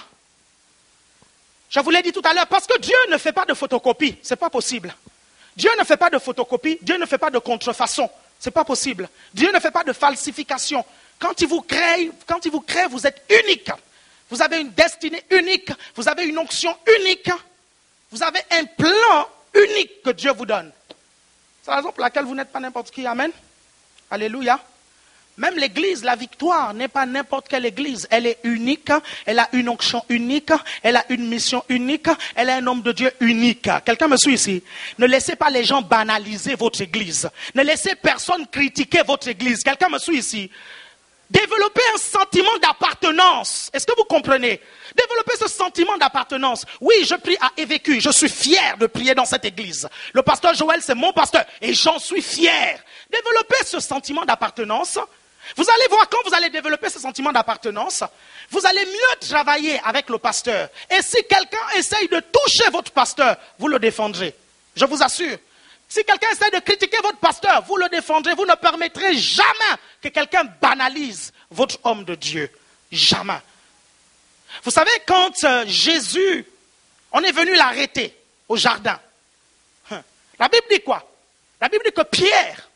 Je vous l'ai dit tout à l'heure, parce que Dieu ne fait pas de photocopie. Ce n'est pas possible. Dieu ne fait pas de photocopie. Dieu ne fait pas de contrefaçon. Ce n'est pas possible. Dieu ne fait pas de falsification. Quand il vous crée, quand il vous crée, vous êtes unique. Vous avez une destinée unique. Vous avez une onction unique. Vous avez un plan unique que Dieu vous donne. C'est la raison pour laquelle vous n'êtes pas n'importe qui. Amen. Alléluia. Même l'église, la victoire, n'est pas n'importe quelle église. Elle est unique, elle a une onction unique, elle a une mission unique, elle a un homme de Dieu unique. Quelqu'un me suit ici? Ne laissez pas les gens banaliser votre église. Ne laissez personne critiquer votre église. Quelqu'un me suit ici? Développez un sentiment d'appartenance. Est-ce que vous comprenez? Développez ce sentiment d'appartenance. Oui, je prie à Évécu. Je suis fier de prier dans cette église. Le pasteur Joël, c'est mon pasteur. Et j'en suis fier. Développez ce sentiment d'appartenance. Vous allez voir, quand vous allez développer ce sentiment d'appartenance, vous allez mieux travailler avec le pasteur. Et si quelqu'un essaye de toucher votre pasteur, vous le défendrez. Je vous assure. Si quelqu'un essaie de critiquer votre pasteur, vous le défendrez. Vous ne permettrez jamais que quelqu'un banalise votre homme de Dieu. Jamais. Vous savez, quand euh, Jésus, on est venu l'arrêter au jardin, hein, la Bible dit quoi? La Bible dit que Pierre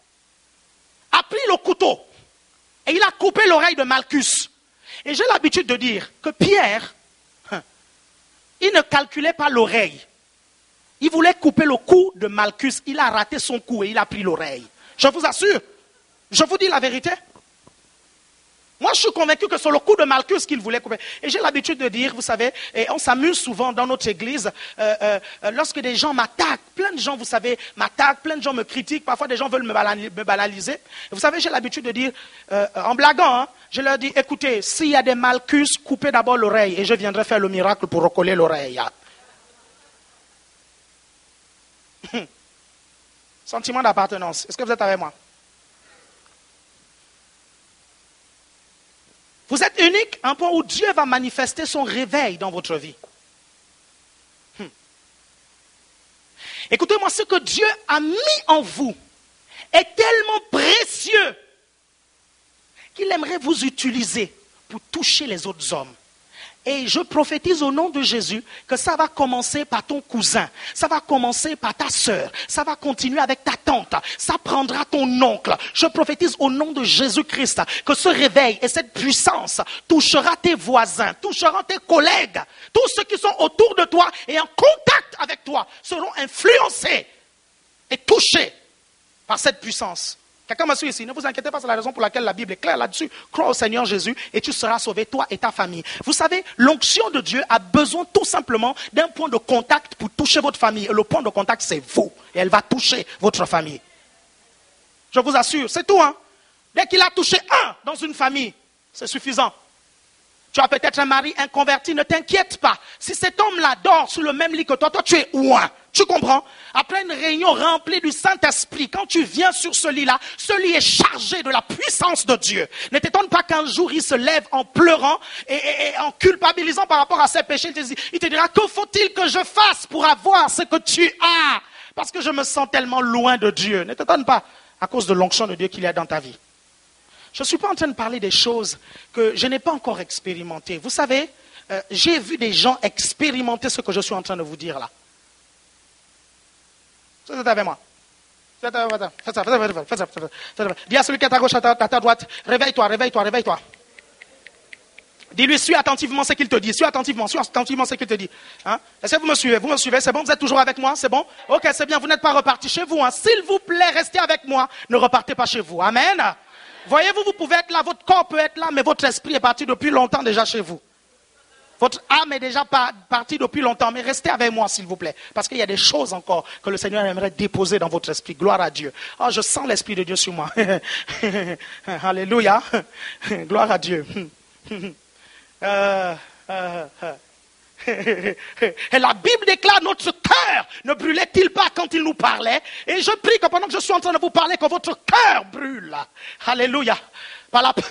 a pris le couteau et il a coupé l'oreille de Malchus. Et j'ai l'habitude de dire que Pierre, hein, il ne calculait pas l'oreille. Il voulait couper le cou de Malchus. Il a raté son cou et il a pris l'oreille. Je vous assure. Je vous dis la vérité. Moi, je suis convaincu que c'est le cou de Malchus qu'il voulait couper. Et j'ai l'habitude de dire, vous savez, et on s'amuse souvent dans notre église, euh, euh, lorsque des gens m'attaquent, plein de gens, vous savez, m'attaquent, plein de gens me critiquent, parfois des gens veulent me banaliser. Vous savez, j'ai l'habitude de dire, euh, en blaguant, hein, je leur dis, écoutez, s'il y a des Malchus, coupez d'abord l'oreille et je viendrai faire le miracle pour recoller l'oreille. Sentiment d'appartenance. Est-ce que vous êtes avec moi? Vous êtes unique à un point où Dieu va manifester son réveil dans votre vie. Hmm. Écoutez-moi, ce que Dieu a mis en vous est tellement précieux qu'il aimerait vous utiliser pour toucher les autres hommes. Et je prophétise au nom de Jésus que ça va commencer par ton cousin, ça va commencer par ta sœur, ça va continuer avec ta tante, ça prendra ton oncle. Je prophétise au nom de Jésus-Christ que ce réveil et cette puissance touchera tes voisins, touchera tes collègues. Tous ceux qui sont autour de toi et en contact avec toi seront influencés et touchés par cette puissance. Quelqu'un m'a su ici, ne vous inquiétez pas, c'est la raison pour laquelle la Bible est claire là-dessus. Crois au Seigneur Jésus et tu seras sauvé, toi et ta famille. Vous savez, l'onction de Dieu a besoin tout simplement d'un point de contact pour toucher votre famille. Et le point de contact, c'est vous. Et elle va toucher votre famille. Je vous assure, c'est tout. Hein? Dès qu'il a touché un dans une famille, c'est suffisant. Tu as peut-être un mari inconverti, ne t'inquiète pas. Si cet homme-là dort sur le même lit que toi, toi tu es ouin. Tu comprends? Après une réunion remplie du Saint-Esprit, quand tu viens sur ce lit-là, ce lit est chargé de la puissance de Dieu. Ne t'étonne pas qu'un jour il se lève en pleurant et, et, et en culpabilisant par rapport à ses péchés. Il te, dit, il te dira, que faut-il que je fasse pour avoir ce que tu as? Parce que je me sens tellement loin de Dieu. Ne t'étonne pas à cause de l'onction de Dieu qu'il y a dans ta vie. Je ne suis pas en train de parler des choses que je n'ai pas encore expérimentées. Vous savez, euh, j'ai vu des gens expérimenter ce que je suis en train de vous dire là. Vous êtes avec moi. Faites ça, faites ça, faites ça, faites ça. Dis à celui qui est à ta gauche, à ta, à ta droite, réveille-toi, réveille-toi, réveille-toi. Dis-lui, suis attentivement ce qu'il te dit, suis attentivement, suis attentivement ce qu'il te dit. Hein? Est-ce que vous me suivez? Vous me suivez? C'est bon? Vous êtes toujours avec moi? C'est bon? Ok, c'est bien, vous n'êtes pas reparti chez vous. Hein? S'il vous plaît, restez avec moi. Ne repartez pas chez vous. Amen. Voyez-vous, vous pouvez être là, votre corps peut être là, mais votre esprit est parti depuis longtemps déjà chez vous. Votre âme est déjà partie depuis longtemps, mais restez avec moi s'il vous plaît. Parce qu'il y a des choses encore que le Seigneur aimerait déposer dans votre esprit. Gloire à Dieu. Oh, je sens l'Esprit de Dieu sur moi. Alléluia. Gloire à Dieu. Euh, euh, euh. Et la Bible déclare, notre cœur ne brûlait-il pas quand il nous parlait? Et je prie que pendant que je suis en train de vous parler, que votre cœur brûle. Alléluia. Par la...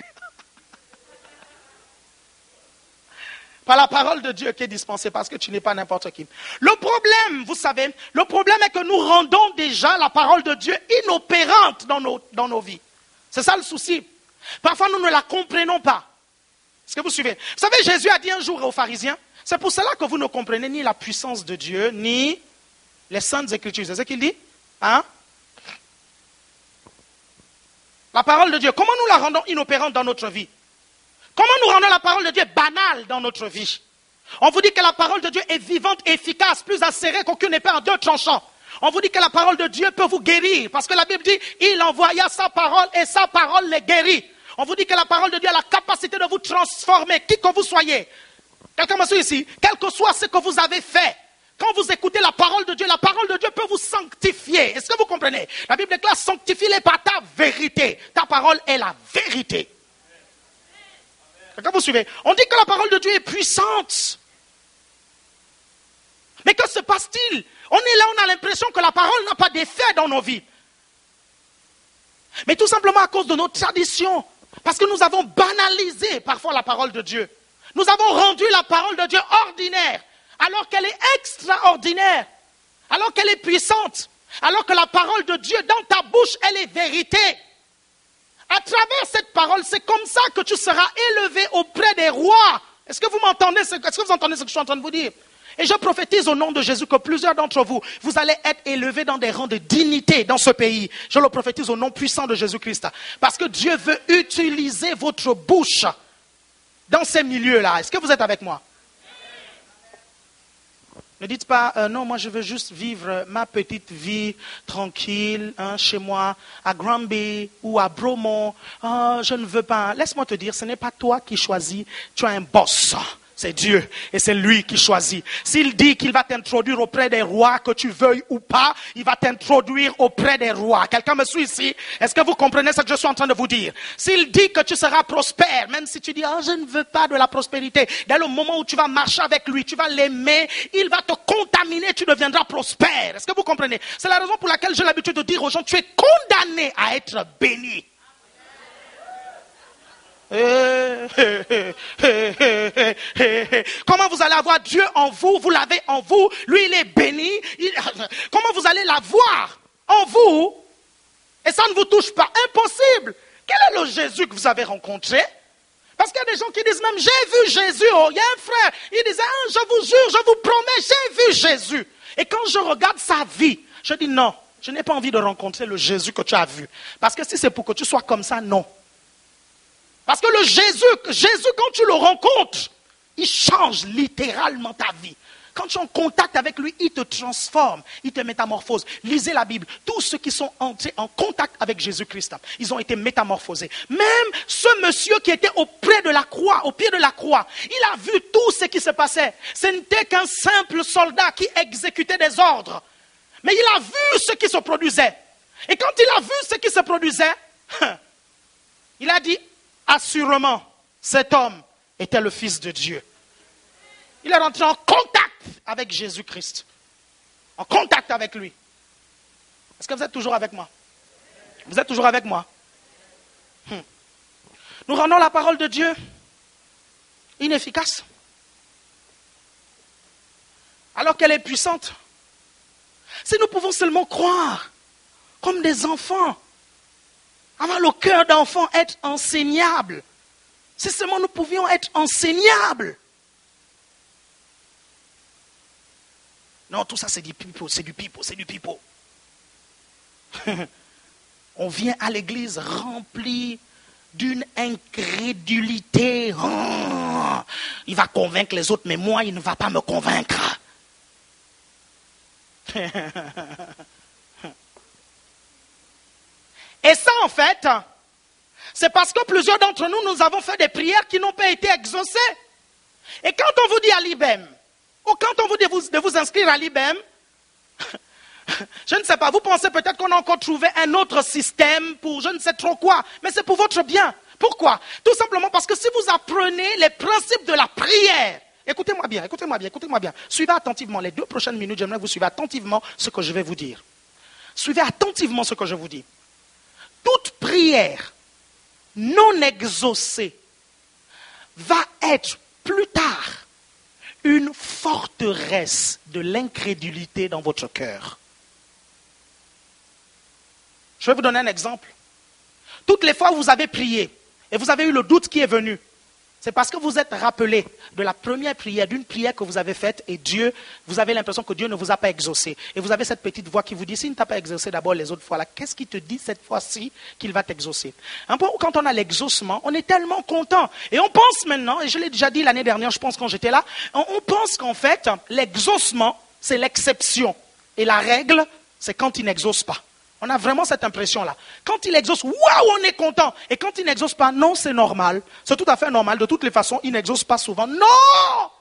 Par la parole de Dieu qui est dispensée, parce que tu n'es pas n'importe qui. Le problème, vous savez, le problème est que nous rendons déjà la parole de Dieu inopérante dans nos, dans nos vies. C'est ça le souci. Parfois, nous ne la comprenons pas. Est-ce que vous suivez? Vous savez, Jésus a dit un jour aux pharisiens, c'est pour cela que vous ne comprenez ni la puissance de Dieu, ni les saintes écritures. C'est ce qu'il dit? Hein? La parole de Dieu, comment nous la rendons inopérante dans notre vie? Comment nous rendons la parole de Dieu banale dans notre vie? On vous dit que la parole de Dieu est vivante, efficace, plus acérée qu'aucune épée en deux tranchants. On vous dit que la parole de Dieu peut vous guérir, parce que la Bible dit, il envoya sa parole et sa parole les guérit. On vous dit que la parole de Dieu a la capacité de vous transformer, qui que vous soyez. Quelqu'un me suit ici? Quel que soit ce que vous avez fait, quand vous écoutez la parole de Dieu, la parole de Dieu peut vous sanctifier. Est-ce que vous comprenez? La Bible déclare, sanctifie-les par ta vérité. Ta parole est la vérité. Quand vous suivez, on dit que la parole de Dieu est puissante. Mais que se passe-t-il? On est là, on a l'impression que la parole n'a pas d'effet dans nos vies. Mais tout simplement à cause de nos traditions. Parce que nous avons banalisé parfois la parole de Dieu. Nous avons rendu la parole de Dieu ordinaire, alors qu'elle est extraordinaire, alors qu'elle est puissante, alors que la parole de Dieu dans ta bouche, elle est vérité. À travers cette parole, c'est comme ça que tu seras élevé auprès des rois. Est-ce que vous m'entendez? Est-ce que vous entendez ce que je suis en train de vous dire? Et je prophétise au nom de Jésus que plusieurs d'entre vous, vous allez être élevés dans des rangs de dignité dans ce pays. Je le prophétise au nom puissant de Jésus-Christ. Parce que Dieu veut utiliser votre bouche dans ces milieux-là. Est-ce que vous êtes avec moi? Ne dites pas, euh, non, moi je veux juste vivre ma petite vie tranquille, hein, chez moi, à Granby ou à Bromont. Oh, je ne veux pas. Laisse-moi te dire, ce n'est pas toi qui choisis, tu as un boss. C'est Dieu et c'est lui qui choisit. S'il dit qu'il va t'introduire auprès des rois, que tu veuilles ou pas, il va t'introduire auprès des rois. Quelqu'un me suit ici? Est-ce que vous comprenez ce que je suis en train de vous dire? S'il dit que tu seras prospère, même si tu dis, oh, je ne veux pas de la prospérité, dès le moment où tu vas marcher avec lui, tu vas l'aimer, il va te contaminer, tu deviendras prospère. Est-ce que vous comprenez? C'est la raison pour laquelle j'ai l'habitude de dire aux gens, tu es condamné à être béni. Comment vous allez avoir Dieu en vous? Vous l'avez en vous. Lui, il est béni. Il... Comment vous allez l'avoir en vous? Et ça ne vous touche pas. Impossible. Quel est le Jésus que vous avez rencontré? Parce qu'il y a des gens qui disent même, j'ai vu Jésus. Oh, il y a un frère, il disait, ah, je vous jure, je vous promets, j'ai vu Jésus. Et quand je regarde sa vie, je dis non, je n'ai pas envie de rencontrer le Jésus que tu as vu. Parce que si c'est pour que tu sois comme ça, non. Parce que le Jésus, Jésus, quand tu le rencontres, il change littéralement ta vie. Quand tu es en contact avec lui, il te transforme, il te métamorphose. Lisez la Bible. Tous ceux qui sont entrés en contact avec Jésus-Christ, ils ont été métamorphosés. Même ce monsieur qui était auprès de la croix, au pied de la croix, il a vu tout ce qui se passait. Ce n'était qu'un simple soldat qui exécutait des ordres. Mais il a vu ce qui se produisait. Et quand il a vu ce qui se produisait, il a dit, assurément, cet homme était le Fils de Dieu. Il est rentré en contact avec Jésus-Christ. En contact avec lui. Est-ce que vous êtes toujours avec moi? Vous êtes toujours avec moi? hmm. Nous rendons la parole de Dieu inefficace. Alors qu'elle est puissante. Si nous pouvons seulement croire comme des enfants, avoir le cœur d'enfant, être enseignable. Si seulement nous pouvions être enseignables. Non, tout ça c'est du pipeau, c'est du pipeau, c'est du pipeau. On vient à l'église rempli d'une incrédulité. Oh, il va convaincre les autres, mais moi, il ne va pas me convaincre. Et ça, en fait, c'est parce que plusieurs d'entre nous, nous avons fait des prières qui n'ont pas été exaucées. Et quand on vous dit à l'I B E M, ou quand on vous dit de vous, de vous inscrire à l'I B E M, je ne sais pas, vous pensez peut-être qu'on a encore trouvé un autre système pour je ne sais trop quoi, mais c'est pour votre bien. Pourquoi? Tout simplement parce que si vous apprenez les principes de la prière, écoutez-moi bien, écoutez-moi bien, écoutez-moi bien, suivez attentivement les deux prochaines minutes, j'aimerais que vous suivez attentivement ce que je vais vous dire. Suivez attentivement ce que je vous dis. Toute prière non exaucée va être plus tard une forteresse de l'incrédulité dans votre cœur. Je vais vous donner un exemple. Toutes les fois où vous avez prié et vous avez eu le doute qui est venu, c'est parce que vous êtes rappelé de la première prière, d'une prière que vous avez faite et Dieu, vous avez l'impression que Dieu ne vous a pas exaucé. Et vous avez cette petite voix qui vous dit, s'il ne t'a pas exaucé d'abord les autres fois là, qu'est-ce qui te dit cette fois-ci qu'il va t'exaucer? Un peu quand on a l'exaucement, on est tellement content. Et on pense maintenant, et je l'ai déjà dit l'année dernière, je pense quand j'étais là, on, on pense qu'en fait, l'exaucement, c'est l'exception. Et la règle, c'est quand il n'exauce pas. On a vraiment cette impression-là. Quand il exauce, waouh, on est content. Et quand il n'exauce pas, non, c'est normal. C'est tout à fait normal. De toutes les façons, il n'exauce pas souvent. Non!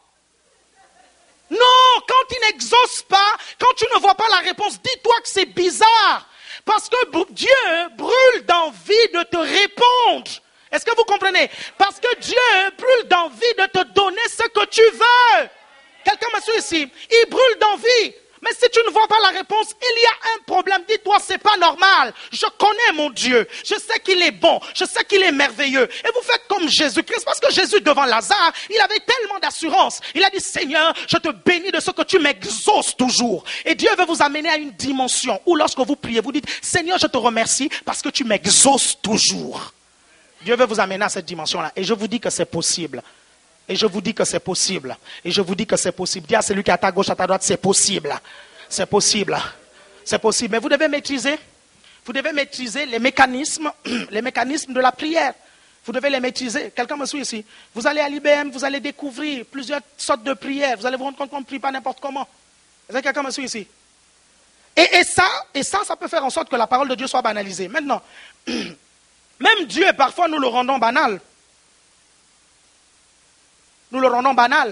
Non, quand il n'exauce pas, quand tu ne vois pas la réponse, dis-toi que c'est bizarre. Parce que Dieu brûle d'envie de te répondre. Est-ce que vous comprenez? Parce que Dieu brûle d'envie de te donner ce que tu veux. Quelqu'un me suit ici? Il brûle d'envie. Mais si tu ne vois pas la réponse, il y a un problème. Dis-toi, c'est pas normal. Je connais mon Dieu. Je sais qu'il est bon. Je sais qu'il est merveilleux. Et vous faites comme Jésus-Christ. Parce que Jésus, devant Lazare, il avait tellement d'assurance. Il a dit, Seigneur, je te bénis de ce que tu m'exauces toujours. Et Dieu veut vous amener à une dimension où lorsque vous priez, vous dites, Seigneur, je te remercie parce que tu m'exauces toujours. Dieu veut vous amener à cette dimension-là. Et je vous dis que c'est possible. Et je vous dis que c'est possible. Et je vous dis que c'est possible. Dis à celui qui est à ta gauche, à ta droite, c'est possible. C'est possible. C'est possible. Mais vous devez maîtriser. Vous devez maîtriser les mécanismes, les mécanismes de la prière. Vous devez les maîtriser. Quelqu'un me suit ici. Vous allez à l'I B E M, vous allez découvrir plusieurs sortes de prières. Vous allez vous rendre compte qu'on ne prie pas n'importe comment. Est-ce que quelqu'un me suit ici? Et, et ça, et ça, ça peut faire en sorte que la parole de Dieu soit banalisée. Maintenant, même Dieu, parfois, nous le rendons banal. nous le rendons banal.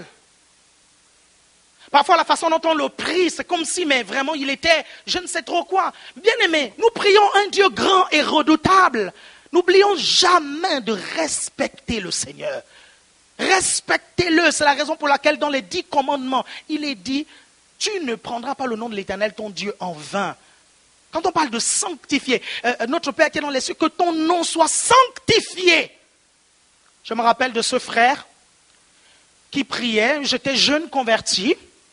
Parfois, la façon dont on le prie, c'est comme si, mais vraiment, il était, je ne sais trop quoi. Bien-aimés, nous prions un Dieu grand et redoutable. N'oublions jamais de respecter le Seigneur. Respectez-le. C'est la raison pour laquelle, dans les dix commandements, il est dit, tu ne prendras pas le nom de l'Éternel, ton Dieu, en vain. Quand on parle de sanctifier, euh, notre Père qui est dans les cieux, que ton nom soit sanctifié. Je me rappelle de ce frère qui priait, j'étais jeune converti.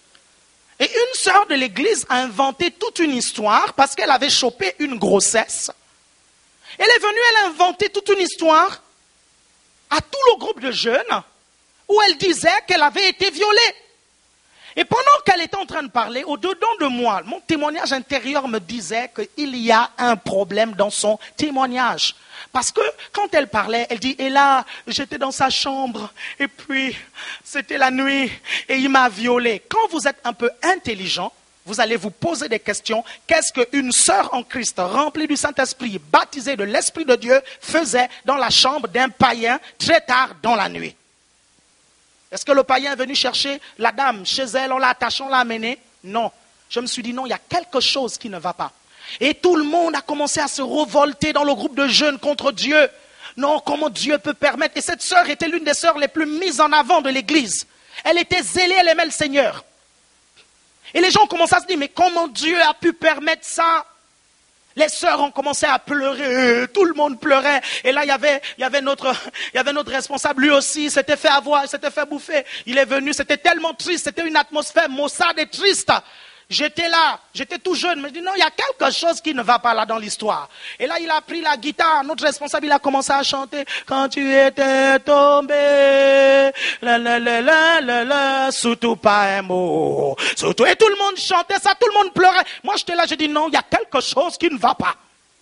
Et une sœur de l'église a inventé toute une histoire parce qu'elle avait chopé une grossesse. Elle est venue, elle a inventé toute une histoire à tout le groupe de jeunes où elle disait qu'elle avait été violée. Et pendant qu'elle était en train de parler, au-dedans de moi, mon témoignage intérieur me disait qu'il y a un problème dans son témoignage. Parce que quand elle parlait, elle dit, et là, j'étais dans sa chambre, et puis c'était la nuit, et il m'a violée. Quand vous êtes un peu intelligent, vous allez vous poser des questions. Qu'est-ce qu'une sœur en Christ, remplie du Saint-Esprit, baptisée de l'Esprit de Dieu, faisait dans la chambre d'un païen très tard dans la nuit? Est-ce que le païen est venu chercher la dame chez elle, on l'a attachée, on l'a amenée? Non. Je me suis dit, non, il y a quelque chose qui ne va pas. Et tout le monde a commencé à se révolter dans le groupe de jeunes contre Dieu. Non, comment Dieu peut permettre? Et cette sœur était l'une des sœurs les plus mises en avant de l'église. Elle était zélée, elle aimait le Seigneur. Et les gens ont commencé à se dire, mais comment Dieu a pu permettre ça? Les sœurs ont commencé à pleurer, tout le monde pleurait. Et là, il y avait, il y avait notre, il y avait notre responsable, lui aussi, s'était fait avoir, s'était fait bouffer. Il est venu, c'était tellement triste, c'était une atmosphère maussade et triste. J'étais là, j'étais tout jeune, mais je dis non, il y a quelque chose qui ne va pas là dans l'histoire. Et là, il a pris la guitare, notre responsable, il a commencé à chanter. Quand tu étais tombé, la la la la la la, surtout pas un mot, surtout. Et tout le monde chantait ça, tout le monde pleurait. Moi, j'étais là, j'ai dit non, il y a quelque chose qui ne va pas.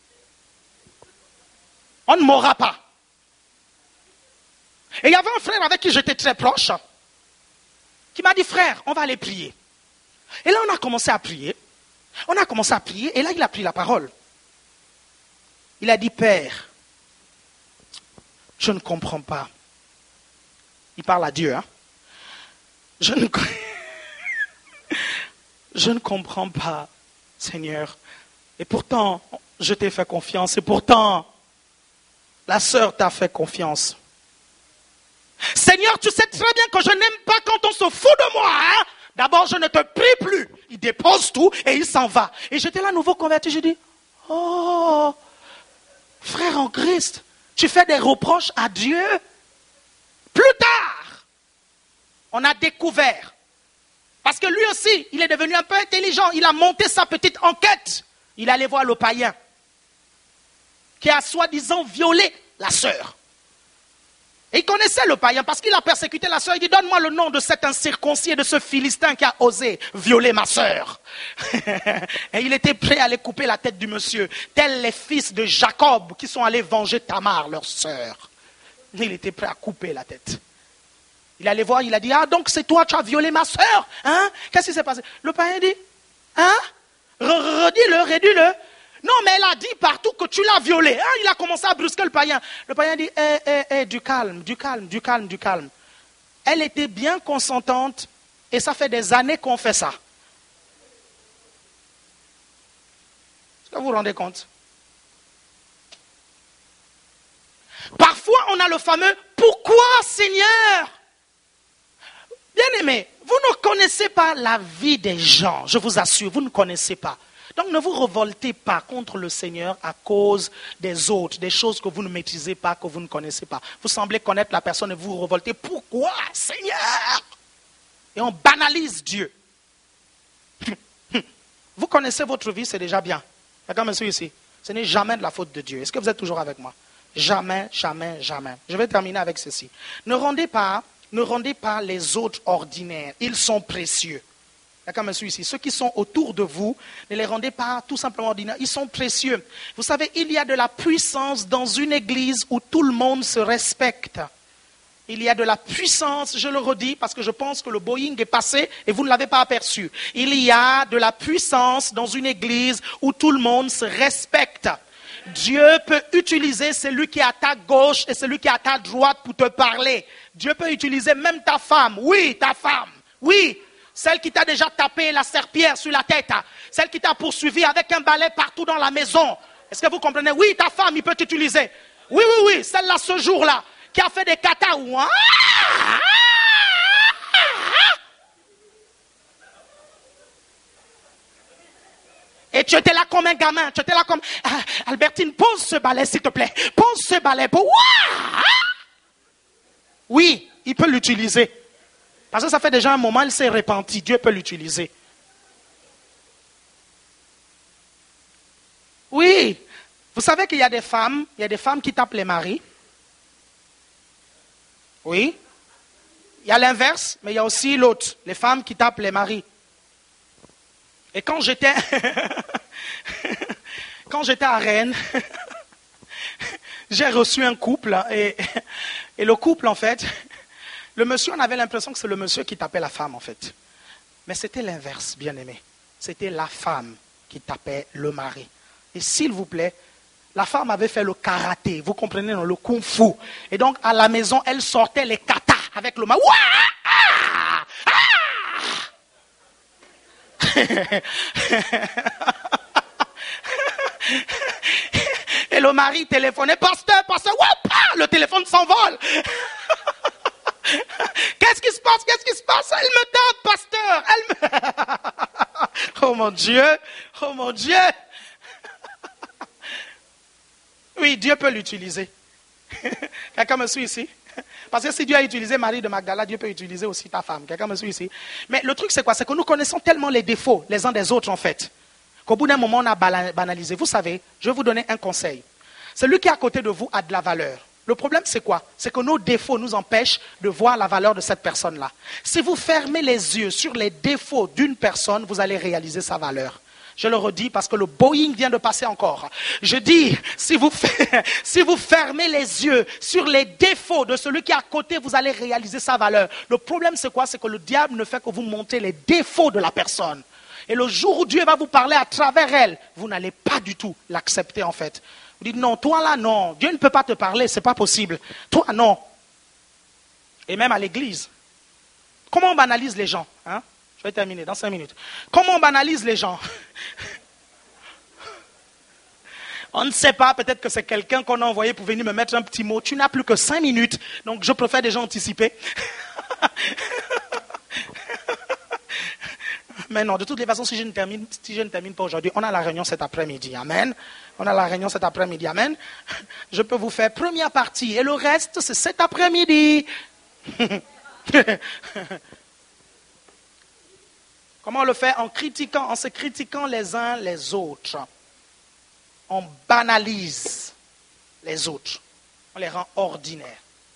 On ne m'aura pas. Et il y avait un frère avec qui j'étais très proche, qui m'a dit, frère, on va aller prier. Et là, on a commencé à prier. On a commencé à prier. Et là, il a pris la parole. Il a dit, Père, je ne comprends pas. Il parle à Dieu. Hein? Je ne, je ne comprends pas, Seigneur. Et pourtant, je t'ai fait confiance. Et pourtant, la sœur t'a fait confiance. Seigneur, tu sais très bien que je n'aime pas quand on se fout de moi. Hein? D'abord, je ne te prie plus. Il dépose tout et il s'en va. Et j'étais là, nouveau converti. J'ai dit, oh, frère en Christ, tu fais des reproches à Dieu. Plus tard, on a découvert. Parce que lui aussi, il est devenu un peu intelligent. Il a monté sa petite enquête. Il allait voir le païen qui a soi-disant violé la sœur. Et il connaissait le païen parce qu'il a persécuté la sœur. Il dit, donne-moi le nom de cet incirconcis et de ce Philistin qui a osé violer ma sœur. Et il était prêt à aller couper la tête du monsieur. Tels les fils de Jacob qui sont allés venger Tamar, leur sœur. Il était prêt à couper la tête. Il allait voir, il a dit, ah donc c'est toi, tu as violé ma sœur. Hein? Qu'est-ce qui s'est passé? Le païen dit, hein? Redis-le, redis-le. Non, mais elle a dit partout que tu l'as violée. Hein? Il a commencé à brusquer le païen. Le païen dit, eh, eh, eh, du calme, du calme, du calme, du calme. Elle était bien consentante et ça fait des années qu'on fait ça. Est-ce que vous vous rendez compte? Parfois, on a le fameux « Pourquoi, Seigneur ?» Bien-aimés, vous ne connaissez pas la vie des gens, je vous assure, vous ne connaissez pas. Donc ne vous révoltez pas contre le Seigneur à cause des autres, des choses que vous ne maîtrisez pas, que vous ne connaissez pas. Vous semblez connaître la personne et vous vous révoltez. Pourquoi, Seigneur? Et on banalise Dieu. Vous connaissez votre vie, c'est déjà bien. Regarde monsieur ici. Ce n'est jamais de la faute de Dieu. Est-ce que vous êtes toujours avec moi? Jamais, jamais, jamais. Je vais terminer avec ceci. Ne rendez pas, ne rendez pas les autres ordinaires. Ils sont précieux. D'accord, monsieur, ici. Ceux qui sont autour de vous, ne les rendez pas tout simplement ordinaires. Ils sont précieux. Vous savez, il y a de la puissance dans une église où tout le monde se respecte. Il y a de la puissance, je le redis, parce que je pense que le Boeing est passé et vous ne l'avez pas aperçu. Il y a de la puissance dans une église où tout le monde se respecte. Dieu peut utiliser celui qui est à ta gauche et celui qui est à ta droite pour te parler. Dieu peut utiliser même ta femme. Oui, ta femme. Oui, celle qui t'a déjà tapé la serpillière sur la tête. Celle qui t'a poursuivi avec un balai partout dans la maison. Est-ce que vous comprenez? Oui, ta femme, il peut t'utiliser. Oui, oui, oui, celle-là, ce jour-là, qui a fait des katas. Et tu étais là comme un gamin. Tu étais là comme... Ah, Albertine, pose ce balai, s'il te plaît. Pose ce balai. Pour... Oui, il peut l'utiliser. Parce que ça fait déjà un moment, il s'est repenti. Dieu peut l'utiliser. Oui. Vous savez qu'il y a des femmes, il y a des femmes qui tapent les maris. Oui. Il y a l'inverse, mais il y a aussi l'autre. Les femmes qui tapent les maris. Et quand j'étais, quand j'étais à Rennes, j'ai reçu un couple, et, et le couple, en fait, le monsieur, on avait l'impression que c'est le monsieur qui tapait la femme, en fait. Mais c'était l'inverse, bien aimé. C'était la femme qui tapait le mari. Et s'il vous plaît, la femme avait fait le karaté, vous comprenez, non, le kung-fu. Et donc, à la maison, elle sortait les katas avec le mari. Et le mari téléphonait, pasteur, pasteur, wouah, le téléphone s'envole. Qu'est-ce qui se passe, qu'est-ce qui se passe? Elle me tape, pasteur. Elle me... Oh mon Dieu, oh mon Dieu. Oui, Dieu peut l'utiliser. Quelqu'un me suit ici? Parce que si Dieu a utilisé Marie de Magdala, Dieu peut utiliser aussi ta femme. Quelqu'un me suit ici? Mais le truc c'est quoi? C'est que nous connaissons tellement les défauts les uns des autres en fait, qu'au bout d'un moment on a banalisé. Vous savez, je vais vous donner un conseil. Celui qui est à côté de vous a de la valeur. Le problème c'est quoi? C'est que nos défauts nous empêchent de voir la valeur de cette personne-là. Si vous fermez les yeux sur les défauts d'une personne, vous allez réaliser sa valeur. Je le redis parce que le Boeing vient de passer encore. Je dis, si vous, si vous fermez les yeux sur les défauts de celui qui est à côté, vous allez réaliser sa valeur. Le problème c'est quoi? C'est que le diable ne fait que vous montrer les défauts de la personne. Et le jour où Dieu va vous parler à travers elle, vous n'allez pas du tout l'accepter en fait. Vous dites non, toi là non, Dieu ne peut pas te parler, c'est pas possible. Toi non. Et même à l'église. Comment on banalise les gens, hein? Je vais terminer dans cinq minutes. Comment on banalise les gens? On ne sait pas, peut-être que c'est quelqu'un qu'on a envoyé pour venir me mettre un petit mot. Tu n'as plus que cinq minutes, donc je préfère déjà anticiper. Mais non, de toutes les façons, si je ne termine, si je ne termine pas aujourd'hui, on a la réunion cet après-midi. Amen. On a la réunion cet après-midi. Amen. Je peux vous faire première partie et le reste, c'est cet après-midi. Comment on le fait? En critiquant, en se critiquant les uns les autres. On banalise les autres. On les rend ordinaires.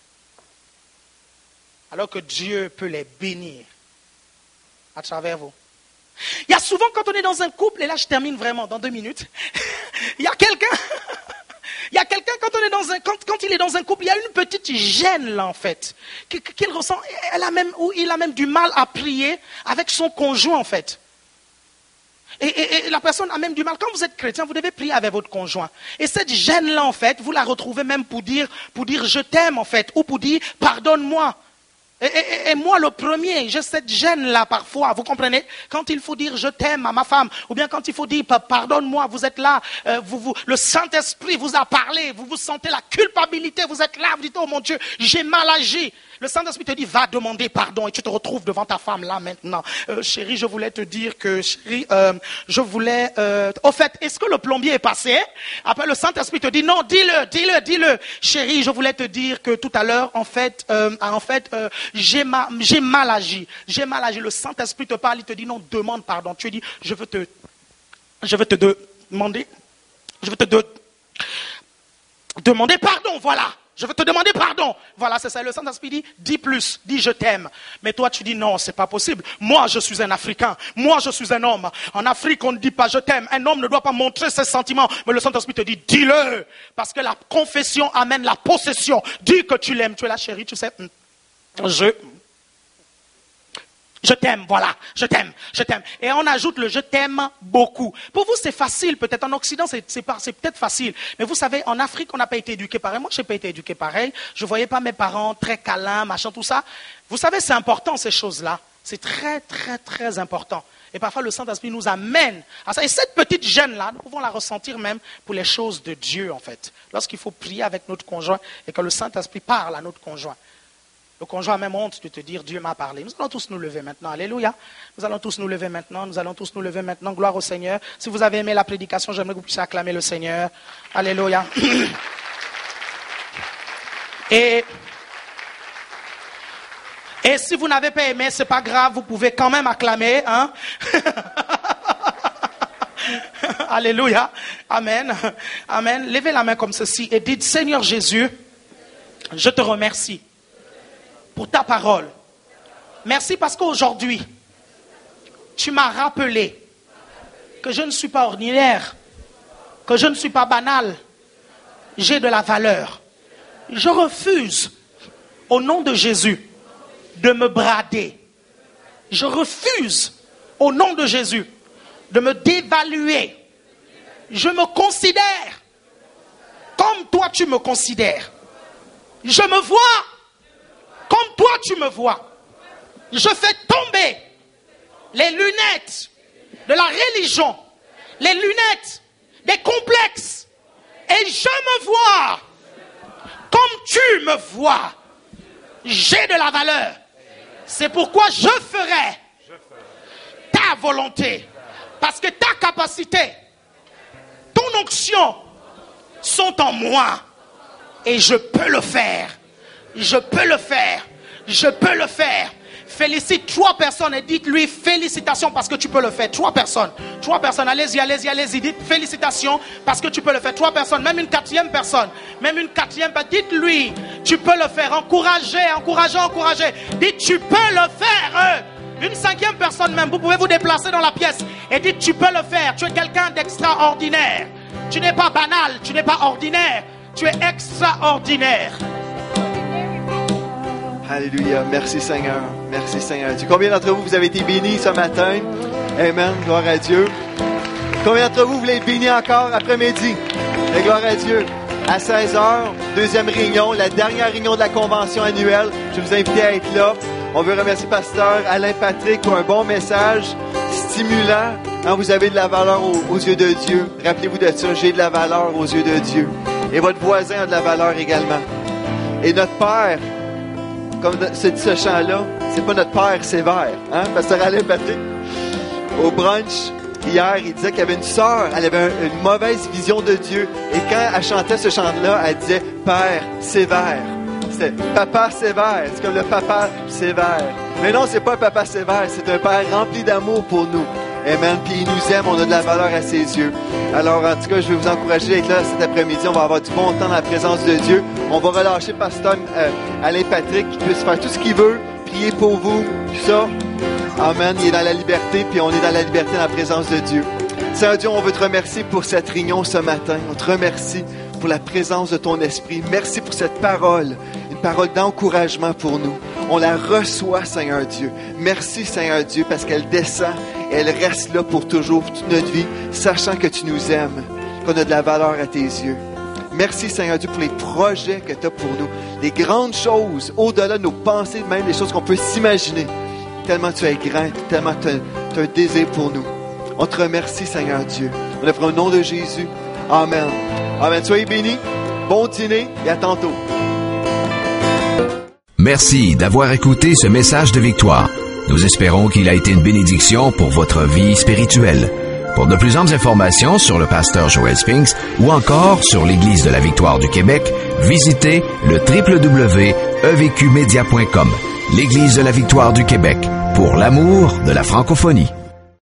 Alors que Dieu peut les bénir à travers vous. Il y a souvent quand on est dans un couple, et là je termine vraiment dans deux minutes, il y a quelqu'un, il y a quelqu'un quand on est dans un, quand, quand il est dans un couple, il y a une petite gêne là en fait, qu'il ressent, elle a même, ou il a même du mal à prier avec son conjoint en fait. Et, et, et la personne a même du mal. Quand vous êtes chrétien, vous devez prier avec votre conjoint. Et cette gêne-là, en fait, vous la retrouvez même pour dire, pour dire je t'aime, en fait, ou pour dire pardonne-moi. Et, et, et moi, le premier, j'ai cette gêne-là parfois, vous comprenez? Quand il faut dire je t'aime à ma femme, ou bien quand il faut dire pardonne-moi, vous êtes là, euh, vous, vous, le Saint-Esprit vous a parlé, vous vous sentez la culpabilité, vous êtes là, vous dites oh mon Dieu, j'ai mal agi. Le Saint-Esprit te dit, va demander pardon et tu te retrouves devant ta femme là maintenant. Euh, chérie, je voulais te dire que, chérie, euh, je voulais... Euh, au fait, est-ce que le plombier est passé? Après, le Saint-Esprit te dit, non, dis-le, dis-le, dis-le. Chérie, je voulais te dire que tout à l'heure, en fait, euh, en fait, euh, j'ai, ma, j'ai mal agi. J'ai mal agi. Le Saint-Esprit te parle, il te dit, non, demande pardon. Tu dis, je veux te... Je veux te de, demander... Je veux te de, demander pardon, voilà. Je veux te demander pardon. Voilà, c'est ça. Le Saint-Esprit dit, dis plus, dis je t'aime. Mais toi, tu dis non, c'est pas possible. Moi, je suis un Africain. Moi, je suis un homme. En Afrique, on ne dit pas je t'aime. Un homme ne doit pas montrer ses sentiments. Mais le Saint-Esprit te dit, dis-le. Parce que la confession amène la possession. Dis que tu l'aimes. Tu es la chérie, tu sais. Je, Je t'aime, voilà, je t'aime, je t'aime. Et on ajoute le je t'aime beaucoup. Pour vous, c'est facile, peut-être en Occident, c'est, c'est, c'est peut-être facile. Mais vous savez, en Afrique, on n'a pas été éduqué pareil. Moi, je n'ai pas été éduqué pareil. Je ne voyais pas mes parents très câlins, machin, tout ça. Vous savez, c'est important, ces choses-là. C'est très, très, très important. Et parfois, le Saint-Esprit nous amène à ça. Et cette petite gêne-là, nous pouvons la ressentir même pour les choses de Dieu, en fait. Lorsqu'il faut prier avec notre conjoint et que le Saint-Esprit parle à notre conjoint. Le conjoint a même honte de te dire, Dieu m'a parlé. Nous allons tous nous lever maintenant. Alléluia. Nous allons tous nous lever maintenant. Nous allons tous nous lever maintenant. Gloire au Seigneur. Si vous avez aimé la prédication, j'aimerais que vous puissiez acclamer le Seigneur. Alléluia. Et, et si vous n'avez pas aimé, c'est pas grave. Vous pouvez quand même acclamer. Hein? Alléluia. Amen. Amen. Levez la main comme ceci et dites, Seigneur Jésus, je te remercie pour ta parole. Merci parce qu'aujourd'hui, tu m'as rappelé que je ne suis pas ordinaire, que je ne suis pas banal, j'ai de la valeur. Je refuse, au nom de Jésus, de me brader. Je refuse, au nom de Jésus, de me dévaluer. Je me considère comme toi tu me considères. Je me vois comme toi tu me vois. Je fais tomber les lunettes de la religion, les lunettes des complexes. Et je me vois comme tu me vois. J'ai de la valeur. C'est pourquoi je ferai ta volonté. Parce que ta capacité, ton onction sont en moi. Et je peux le faire. Je peux le faire. Je peux le faire. Félicite trois personnes et dites-lui félicitations parce que tu peux le faire. Trois personnes. Trois personnes. Allez-y, allez-y, allez-y. Dites félicitations parce que tu peux le faire. Trois personnes. Même une quatrième personne. Même une quatrième personne. Dites-lui, tu peux le faire. Encouragez, encouragez, encouragez. Dites, tu peux le faire. Une cinquième personne même. Vous pouvez vous déplacer dans la pièce et dites, tu peux le faire. Tu es quelqu'un d'extraordinaire. Tu n'es pas banal. Tu n'es pas ordinaire. Tu es extraordinaire. Alléluia. Merci Seigneur. Merci Seigneur. Dieu. Combien d'entre vous, vous avez été bénis ce matin? Amen. Gloire à Dieu. Combien d'entre vous, vous voulez être bénis encore après-midi? Et gloire à Dieu. À seize heures, deuxième réunion, la dernière réunion de la convention annuelle. Je vous invite à être là. On veut remercier Pasteur Alain Patrick pour un bon message stimulant. Hein, vous avez de la valeur aux, aux yeux de Dieu. Rappelez-vous de ça. J'ai de la valeur aux yeux de Dieu. Et votre voisin a de la valeur également. Et notre Père, comme se dit ce chant-là, c'est pas notre Père sévère, hein, Pasteur Alain Patrick. Au brunch, hier, il disait qu'il y avait une sœur, elle avait un, une mauvaise vision de Dieu. Et quand elle chantait ce chant-là, elle disait « Père sévère ». C'était « Papa sévère ». C'est comme le papa sévère. Mais non, c'est pas un papa sévère, c'est un Père rempli d'amour pour nous. Amen. Puis il nous aime, on a de la valeur à ses yeux. Alors, en tout cas, je vais vous encourager d'être là cet après-midi. On va avoir du bon temps dans la présence de Dieu. On va relâcher Pasteur euh, Alain Patrick qui puisse faire tout ce qu'il veut, prier pour vous, tout ça. Amen. Il est dans la liberté, puis on est dans la liberté dans la présence de Dieu. Seigneur Dieu, on veut te remercier pour cette réunion ce matin. On te remercie pour la présence de ton esprit. Merci pour cette parole, une parole d'encouragement pour nous. On la reçoit, Seigneur Dieu. Merci, Seigneur Dieu, parce qu'elle descend et elle reste là pour toujours, pour toute notre vie, sachant que tu nous aimes, qu'on a de la valeur à tes yeux. Merci, Seigneur Dieu, pour les projets que tu as pour nous. Les grandes choses, au-delà de nos pensées, même les choses qu'on peut s'imaginer. Tellement tu es grand, tellement tu as un désir pour nous. On te remercie, Seigneur Dieu. On offre au nom de Jésus. Amen. Amen. Soyez bénis. Bon dîner et à tantôt. Merci d'avoir écouté ce message de victoire. Nous espérons qu'il a été une bénédiction pour votre vie spirituelle. Pour de plus amples informations sur le pasteur Joel Spinks ou encore sur l'Église de la Victoire du Québec, visitez le w w w point e v q media point com. L'Église de la Victoire du Québec, pour l'amour de la francophonie.